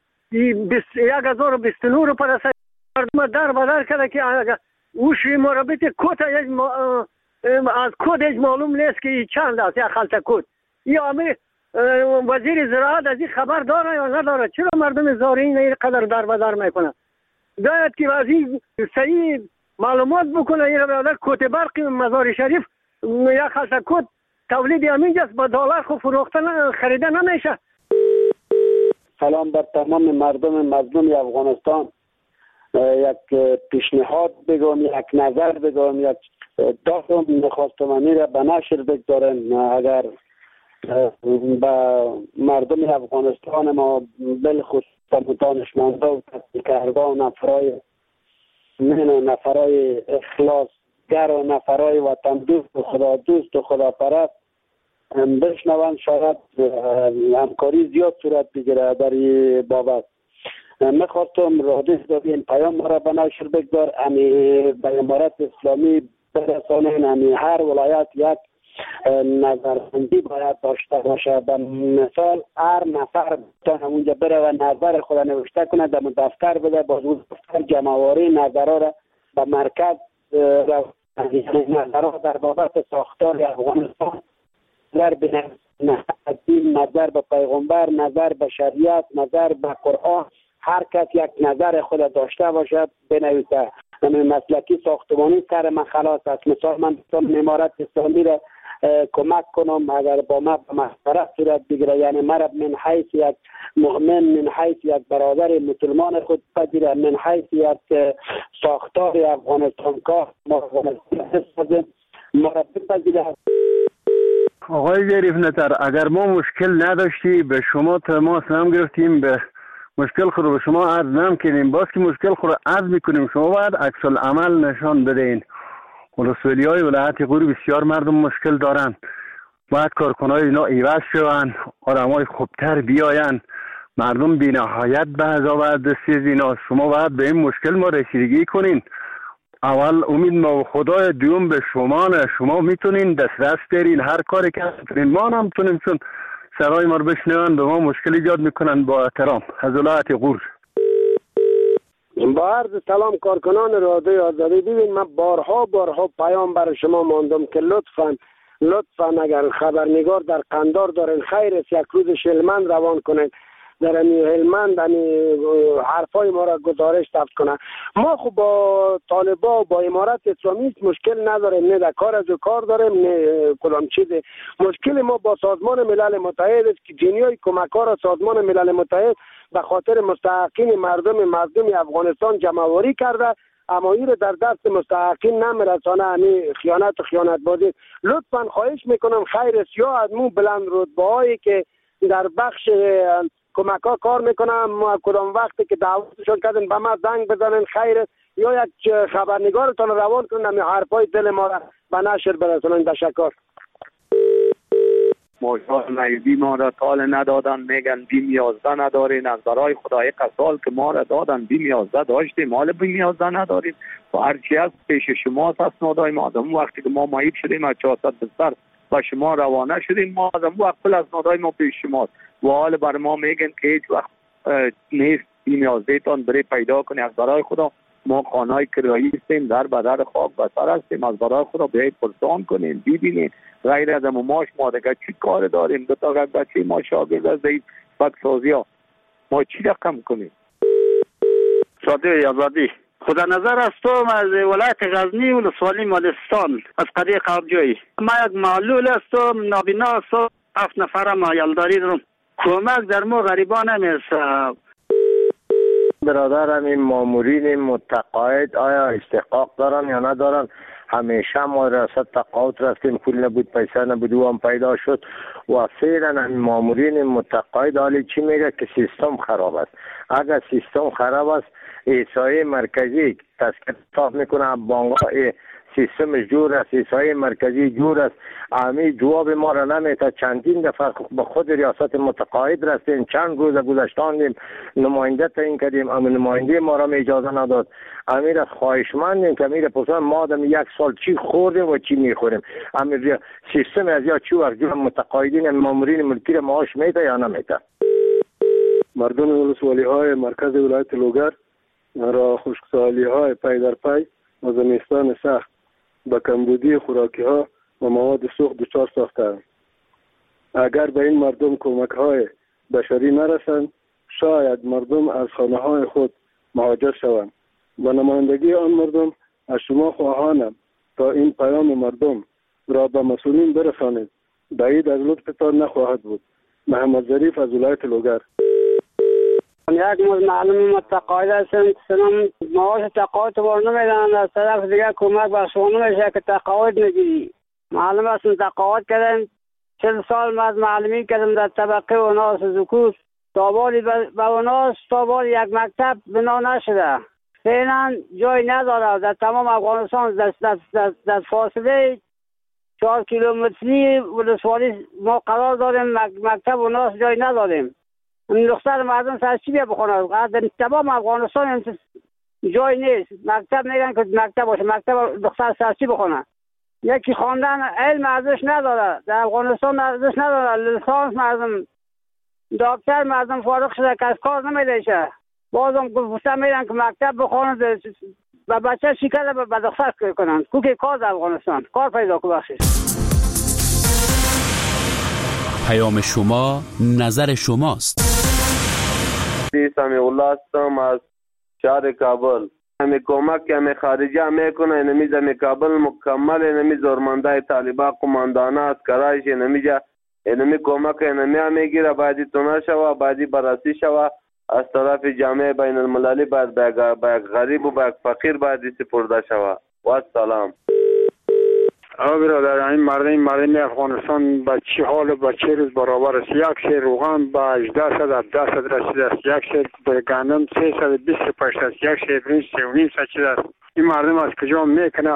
1029 روپا رسید مردم در بدر کرده که اوش مربط کود از کود هیچ معلوم نیست که چند است یک خلطه کود. یا همین وزیر زراعت از این خبر داره یا نداره؟ چرا مردم زارعین اینقدر در بدر میکنه؟ باید که از این صحیح معلومات بکنه. این برادر کوت برق مزار شریف یک خلطه کود تولید همینجاست، با دلار خو فروختن خریده نمیشه. سلام بر تمام مردم مظلوم افغانستان. یک پیشنهاد بگم، یک نظر بگم، یک دادم میخواستم را به نشر بگذارم. اگر به مردم افغانستان ما بالخصوص دانشمندا و تحقیقگران و نفرای اخلاصگر و نفرای وطن دوست و خدا دوست و خدا پرست بشنوند، شاید همکاری زیاد صورت بگیره در این بابت. میخواستم رادیو این پیام را به نشر بگذار، به امارت اسلامی برسانین. هر ولایت یک نظربندی باید داشته باشه. به مثال هر نفر بتونه اونجا بره و نظر خود نوشته کنه، در دفتر بده، باز اون دفتر جمع‌آوری نظرها را به مرکز نظرها در بابت ساختار افغانستان، نظر به دین، نظر به پیغمبر، نظر به شریعت، نظر به قرآن، هر کس یک نظر خود داشته باشد بنویسه. مسلکی ساختمانی کار من خلاص است. مثال من بتونم امارت اسلامی را کمک کنم، اگر با ما به مشورت صورت بگیره، یعنی مرا من حیث یک مؤمن، من حیث یک برادر مسلمان خود پذیره، من حیث یک ساختار افغانستان کار مرا بپذیره. آقای ظریف نطر، اگر ما مشکل نداشتی به شما تماس نگرفتیم، به مشکل خود به شما عرض نمی‌کنیم، باز که مشکل خود عرض میکنیم شما باید عکس العمل نشان بدین. ولسوالی های ولایت غور بسیار مردم مشکل دارند، باید کارکنای اینا ایواز شوند، آدمای خوبتر بیاین، مردم بی نهایت به عذاب دستی اینا. شما باید به این مشکل ما رسیدگی کنین. اول امید ما و خدای، دوم به شما نه. شما میتونین دست برین، هر کاری که میتونین، ما هم میتونیم، چون سرای ما رو بشنوند به ما مشکل ایجاد میکنن. با احترام از ولایت غور. با عرض سلام کارکنان رادیو آزادی. ببین من بارها پیام برای شما ماندم که لطفاً اگر خبرنگار در قندار دارین، خیر است یک روز هلمند روان کنین، در هلمند حرفای ما را گزارش ثبت کنن. ما خب با طالبا با امارت اسلامی مشکل نداریم، نه در کار از کار داریم نه کدام چیزی. مشکل ما با سازمان ملل متحد است که جنیای کمک‌ها را سازمان ملل متحد به خاطر مستحقین مردم افغانستان جمع‌آوری کرده، اما این در دست مستحقین نمیرسانه. خیانت بازی. لطفاً خواهش میکنم خیر است یا از مو بلند رتبه‌هایی که در بخش کمک ها کار میکنم، کدام وقتی که دعوتشون کردن به ما زنگ بزنن خیر است، یا یک خبرنگارتان روان کنن حرفای دل ما را به نشر برسونن. تشکر. ماجرا نیبی ما را تال ندادن، میگن بیم 11 ندارین. از برای خدای قسال که ما را دادن بیم 11 داشتیم، حال بیم 11 نداریم. و هرچی از پیش شما هست نادای ما. وقتی که ما مایب شدیم از 400 بستر و شما روانه شدیم، ما از وقت پل از نادای ما پیش شماست و حال بر ما میگن که هیچ وقت نیست بیم 11 تان بری پیدا کنی. از برای خدا ما خانهای کرایی هستیم، در بدر خاک بسر هستیم، از برای خدا بیایید پرسان کنیم ببینیم. غیر از ماش ما دیگه چی کار داریم؟ دو تا بچه ما شاگرد از این بکسازی ها ما چی رقم کنیم؟ رادیو آزادی، خدا نظر هستم از ولایت غزنی ولسوالی مالستان، از قریه قابجویی. ما یک معلول هستم، نابینا هستم، 7 نفرم یلداری دارم. کمک در ما غریبان همیست. برادرم این مامورین متقاعد آیا استحقاق دارن یا ندارن؟ همیشه ما ریاست تقاعد رفتیم، پول نبود، پیسه نبود، او هم پیدا شد و فعلا این مامورین متقاعد حالی چی میگه که سیستم خراب است. اگر سیستم خراب است، احصایه مرکزی تسکیه میکنه، بانک‌ها سیستم جور است، احصایه مرکزی جور است، امی جواب ما را نمیده. چندین دفعه به خود ریاست متقاعد رفتیم، چند روز گذشتاندیم، نماینده تعیین کردیم، اما نماینده ما را اجازه نداد. امیر از خواهشمندیم که امیر پرسان ما آدم 1 سال چی خوردیم و چی میخوریم. امیر سیستم از یا چی وقت متقاعدین مامورین ملکی را معاش میده یا نمیده. مردم ولسوالی های مرکز ولایت لوگر را خشکسالی های پی در پی و زمستان سخت با کمبودی خوراکی ها و مواد سوخت دچار ساختند. اگر به این مردم کمک های بشری نرسند، شاید مردم از خانه های خود مهاجر شوند. با نمایندگی آن مردم از شما خواهانم تا این پیام مردم را به مسئولین برسانید. بعید از لطفتان نخواهد بود. محمد ظریف از ولایت لوگر. یک یک معلم متقاعد هستم. سنم معاش تقاعد بار نمیدن، از طرف دیگه کمک به شما نمیشه که تقاعد نگیری. معلم هستم تقاعد کردن 40 سال من معلمی کردم در طبقه اوناس زکوت. تابالی به اوناس تابالی یک مکتب بنا نشده. فعلا جای نداره در تمام افغانستان. در فاصله 4 کیلومتری ولسوالی ما قرار داریم، مکتب و ناس جای نداریم. دختر مردم سر چی بیا بخونه؟ در تمام افغانستان جای نیست. مکتب میگن که مکتب باشه، مکتب دختر سر چی بخونه؟ یکی خواندن علم ارزش نداره در افغانستان، ارزش نداره. لیسانس مردم، دکتر مردم فارغ شده که از کار نمیده. بازم گفتم میرن که مکتب بخونن و بچه شکل به دختر کنن. کوکی کار در افغانستان کار پیدا که بخشید. پیام شما نظر شماست. سمیع الله هستم از شهر کابل. همی کمک که همی خارجه میکنه، اینمیز همی کابل مکمل، اینمی زورمنده طالبا قماندانه اسکرایش اینمیجا اینمی کمک اینمی میگیره. باید تونه شوه، باید بررسی شوه از طرف جامعه بین المللی. باید به غریب و به فقیر باید سپرده شوه. و سلام. برادر، این مردم افغانستان به چه حال و به چه روز برابر است؟ یک سیر روغن به 1800 رسیده است، یک سیر گندم 325 است، یک سیر برنج 3.5 شده است. این مردم از کجا میکنه؟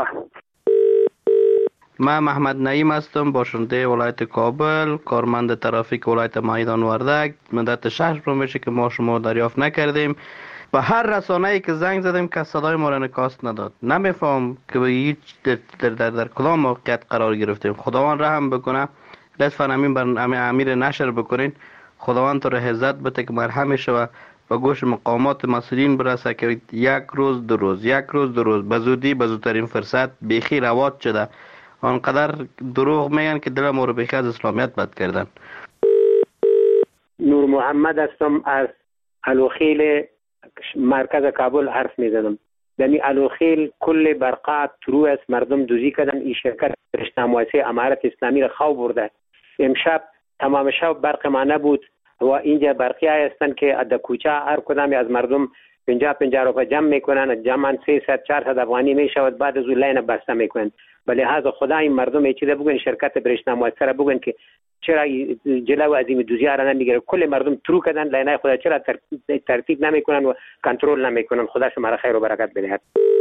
من محمد نعیم هستم، باشنده ولایت کابل، کارمند ترافیک ولایت میدان وردک. مدت 6 ماه میشه که ما شما دریافت نکردیم. به هر رسانه‌ای که زنگ زدیم که صدای ما را انعکاس نداد. نمیفهم که به هیچ در کدام موقعیت قرار گرفتیم. خداوند رحم بکنه. لطفاً امیر نشر بکنین. خداوند تو را عزت بده که مرهم شوه و گوش مقامات مسئولین برسه که یک روز دو روز به زودی به زودترین فرصت بیخی روات شده. آنقدر دروغ میگن که دل ما رو بیخی از اسلامیت بد کردن. نور محمد هستم از الوخیل مرکز کابل حرف میزنم. یعنی الوخیل کل برقات ترو است، مردم دوزی کردن. این شرکت رشته مؤسسه امارت اسلامی را خواب برده. امشب تمام شب برق ما نبود و اینجا برقی هستن که در کوچه هر کدامی از مردم 50 روپیه جمع میکنن، جمعا 300-400 افغانی میشود، بعد از اون لین بسته میکنن. ولی لحاظ خدا این مردم چیزا بگن، شرکت برشته مؤسسه را بگن که چرا جلو از این دوزی را نمیگیره. کل مردم ترو کردن لینای خدا، چرا ترتیب نمیکنن و کنترل نمیکنن. خدا شما خیر و برکت بده.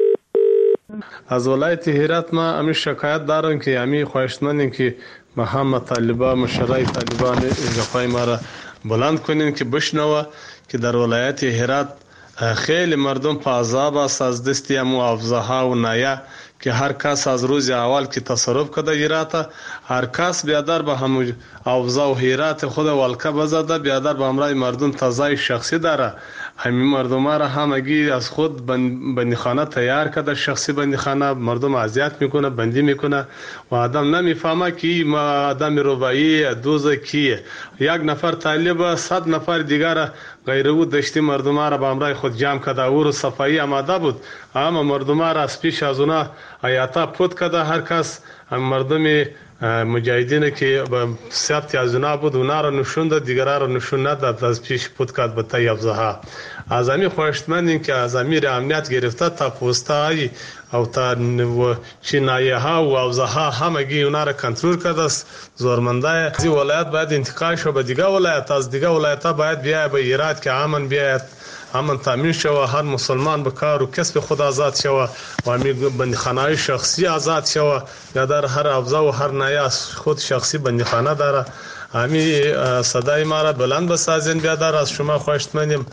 از ولایت هرات ما امی شکایت دارم که امی خواهشمندیم که محمد طالبان مشرای طالبان جفای ما را بلند کنین که بشنوه که در ولایت هرات خیلی مردم په عذاب است از دست امو افزاها و نایه که هر کس از روز اول که تصرف کده هرات، هر کس بیادر به همو افزا و هرات خود ولکه بزده، بیادر به امرای مردم تازه شخصی داره. همین مردم را همگی از خود بندیخانه تیار کرده، شخصی بندیخانه. مردم اذیت میکنه، بندی میکنه و آدم نمیفهمه که این آدم ربایی دوزه کیه. یک نفر طالب 100 نفر دیگر غیر او دشتی مردم را به امرای خود جمع کرده. او رو صفایی آماده بود، اما مردم را از پیش از اونا آیاتا پود کرده. هر کس مردم مجاهدین که به ثبت از اونا بود اونا را نشون داد، دیگران را نشون نداد، از پیش پود کرد به تای افزاها. از امی خواهشمندیم که از امیر امنیت گرفته تا پوستای او تا چینایه ها و افزاها همگی اونا را کنترل کرده است. زورمنده از این ولایت باید انتقال شو به دیگه ولایت، از دیگه ولایت ها باید بیاید به هرات که امن بیاید، امن تامین شوه، هر مسلمان به کار و کسب خود آزاد شوه و امی بندیخانه شخصی آزاد شوه. یا در هر افزا و هر نایه از خود شخصی بندیخانه داره. امی صدای ما را بلند بسازین بیادر، از شما خواهشمندیم.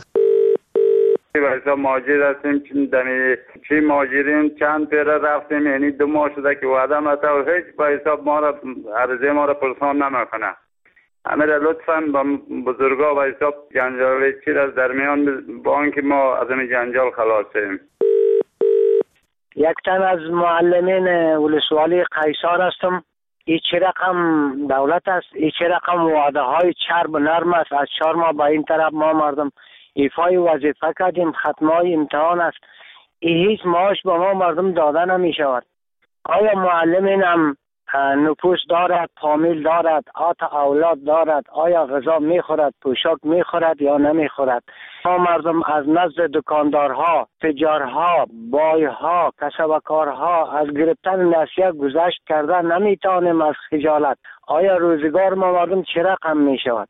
واسه ماجر هستیم چی ماجرین چند پیره رفتیم، یعنی 2 ماه شده که وعده مته و هیچ به حساب ما را عرضه ما را پرسان نمیکنه. امیر لطفاً با بزرگا و حساب جنجال چی از درمیان با آنکه ما از این جنجال خلاصیم. یک تن از معلمین ولسوالی قیصر هستم. این چه رقم دولت است، این چه رقم وعده های چرب و نرم است. از 4 ماه با این طرف ما مردم ایفای وظیفه کردیم، ختمای امتحان است. این هیچ معاش به ما مردم داده نمی شود. آیا معلمین هم نفوس دارد، فامیل دارد، اولاد دارد، آیا غذا میخورد، پوشاک میخورد یا نمیخورد؟ ما مردم از نزد دکاندارها، تجارها، بایها، کسبکارها از گرفتن نصیحت گذشت کرده نمیتوانیم از خجالت. آیا روزگار ما مردم چه رقم میشود؟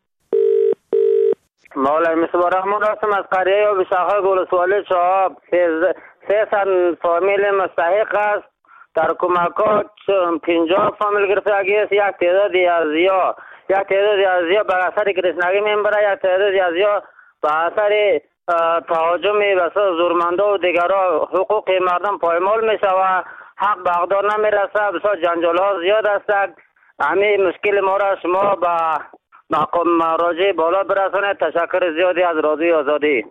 مولا مصباح رحمان هستم از قریه و بشاخه گلسوالی چهاب. 300 فامیل مستحق است. در کمکات 50 فامیل گرفتگی است. یک تعدادی از یا به اثر گرسنگی میبره، یک تعدادی از یا به اثر تهاجم بسیار زورمنده و دیگرها حقوق مردم پایمال میشود، حق به حقدار نمیرسه، بسیار جنجال ها زیاد است. همین مشکل ما را شما به مقام مراجع بالا برسانید. تشکر زیادی از رادیو آزادی.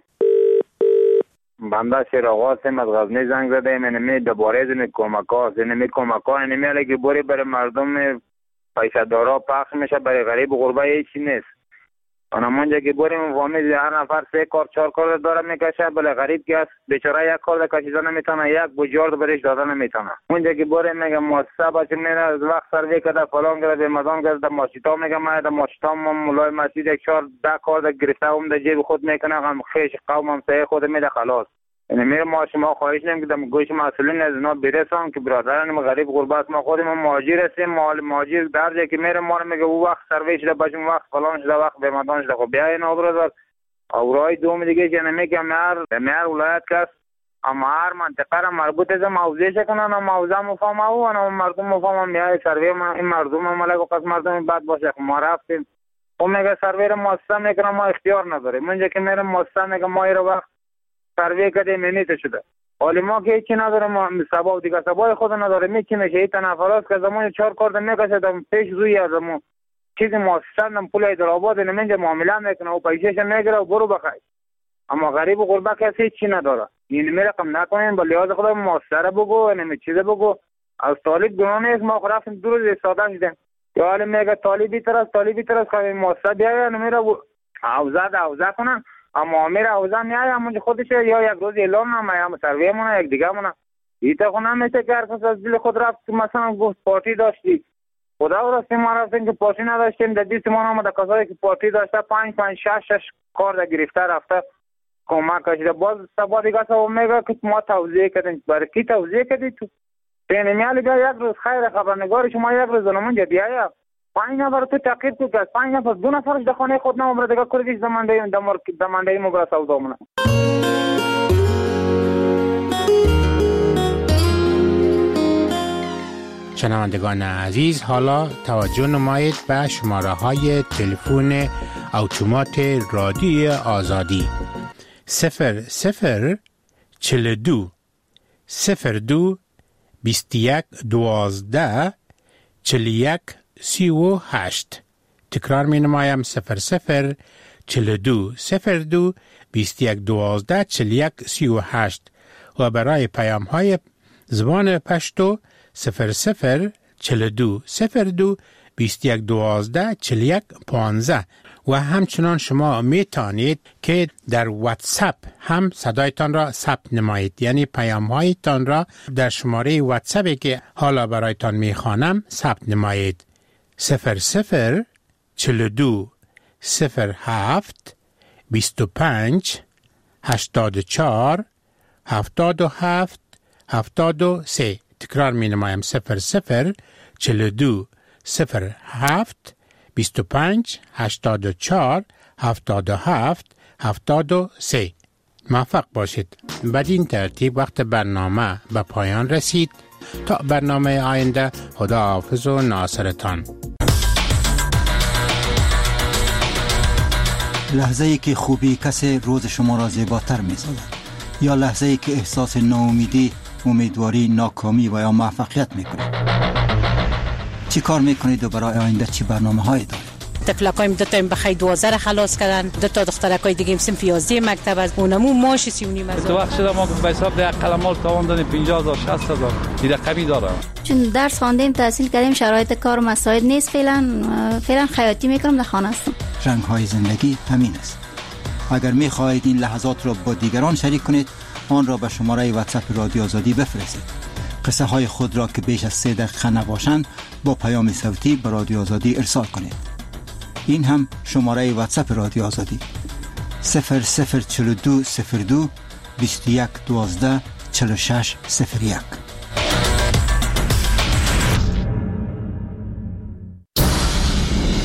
بنده شیراغ هستم از غزنی زنگ زدم. اینمی دوباره این کمک هاست، اینمی کمک ها اینمی علیه بوری برای مردم پیسه دارا پخش میشه، برای غریب غربه هیچی نیست. اونمونجا که بوریم فامیل هر نفر 3 کار 4 کار داره میکشه، بله غریب که است بیچاره یک کار کشیدن نمیتونه، یک بوجارد برش دادن نمیتونه. اونجا که بوریم میگه مؤسسه باشه میره از وقت سروی کرده فلان کرده مدام کرده ماشیتا میگه ما ماشیتا مولای مسجد 1 4 10 کار گرفته اون در جیب خود میکنه، هم خیش قوم هم سایه خود میده خلاص. یعنی میره ما شما خواهش نمی که گوش مسئولین از اینا برسان که برادران غریب غربت ما خودمون مهاجر هستیم، مهاجر در جایی که میره ما رو میگه او وقت سروی شده باشیم، وقت فلان شده، وقت به مدان شده. خب بیا اینا برادر اورای دوم دیگه که نمیگه مر ولایت کس اما هر منطقه را مربوط از موضوعش کنن، موضوع مفهوم او انا مردم مفهوم میای سروی ما این مردم ملک و قسم مردم بعد باشه. ما رفتیم او میگه سروی را مؤسسه میکنه، ما اختیار نداریم. اونجا که میره مؤسسه میگه ما رو وقت سروی کردیم منیت شده، حالی ما که هیچی نداریم، ما سبا دیگه سبای خود نداریم. میچی میشه این تنفرات که زمان 4 کارد میکشدم پیش روی ازمون چیزی مؤسسه پول ایدرآباد نمینجا معامله میکنه و پیشش میگیره و برو بخیر. اما غریب و غربه کسی هیچی نداره. این رقم نکنین با لحاظ خدا مؤسسه رو بگو، نمی چیزه بگو. از طالب گناه نیست، ما رفتیم 2 روز ساده شدیم. یا حالی میگه طالبی ترس که مؤسسه بیایه نمیره عوضه کنن، اما امیر حوزه میایه همونجا خودش یا یک روز اعلام نمایه هم سرویه مونه یک دیگه مونه. ایتا خونه میشه که هر کس از دل خود رفت مثلا گفت پارتی داشتی، خدا راستی ما رفتیم که پارتی نداشتیم، در دیست ما آمده کسایی که پارتی داشته 5 6 کار در گرفته رفته کمک کشیده. باز سبا دیگه سبا میگه که ما توضیح کردیم. برای کی توضیح کردی تو؟ میالی بیا یک روز خیر خبرنگار شما یک روز نمونجا بیایه 5 نفر تو تقیب تو که 5 نفر 2 نفرش در خانه خود نمبر دیگه کردیش دمانده این مبرا سودا مونه. شنوندگان عزیز، حالا توجه نمایید به شماره های تلفن اتومات رادیو آزادی 00 42 02 21 12 41 38. تکرار می نمایم 00 42 02 21 12 41 38 و برای پیام های زبان پشتو 00 42 02 21 12 41 15 و همچنان شما می توانید که در واتساپ هم صدایتان را ثبت نمایید، یعنی پیام هایتان را در شماره واتساپی که حالا برایتان می خوانم ثبت نمایید 00 42 07 25 84 77 73. تکرار می نمایم 00 42 07 25 84 77 73. موفق باشید. بدین ترتیب وقت برنامه به پایان رسید. تا برنامه آینده، خدا حافظ و ناصرتان. لحظه ای که خوبی کسی روز شما را زیباتر می سازد، یا لحظه ای که احساس ناامیدی، امیدواری، ناکامی و یا موفقیت می کنید. چی کار می کنید و برای آینده چی برنامه هایی دارید؟ تفلکایم 2 تا بخیر 12 خلاص کردن، 2 تا دخترکای دیگه صنف 11 مکتب از اونمو ماش 39 تو وقت شده ما به حساب ده قلمال تاوان دادیم 50000 60000 این رقمی داره. چون درس خواندیم تحصیل کردیم شرایط کار مساعد نیست، فعلا خیاطی میکنم در خانه هستم. رنگ های زندگی همین است. اگر می خواهید این لحظات را با دیگران شریک کنید، آن را به شماره واتساپ رادیو آزادی بفرستید. قصه های خود را که بیش از 3 دقیقه نباشند با پیام صوتی به رادیو آزادی ارسال کنید. این هم شماره واتساپ رادیو آزادی 004202 21 12 46 01.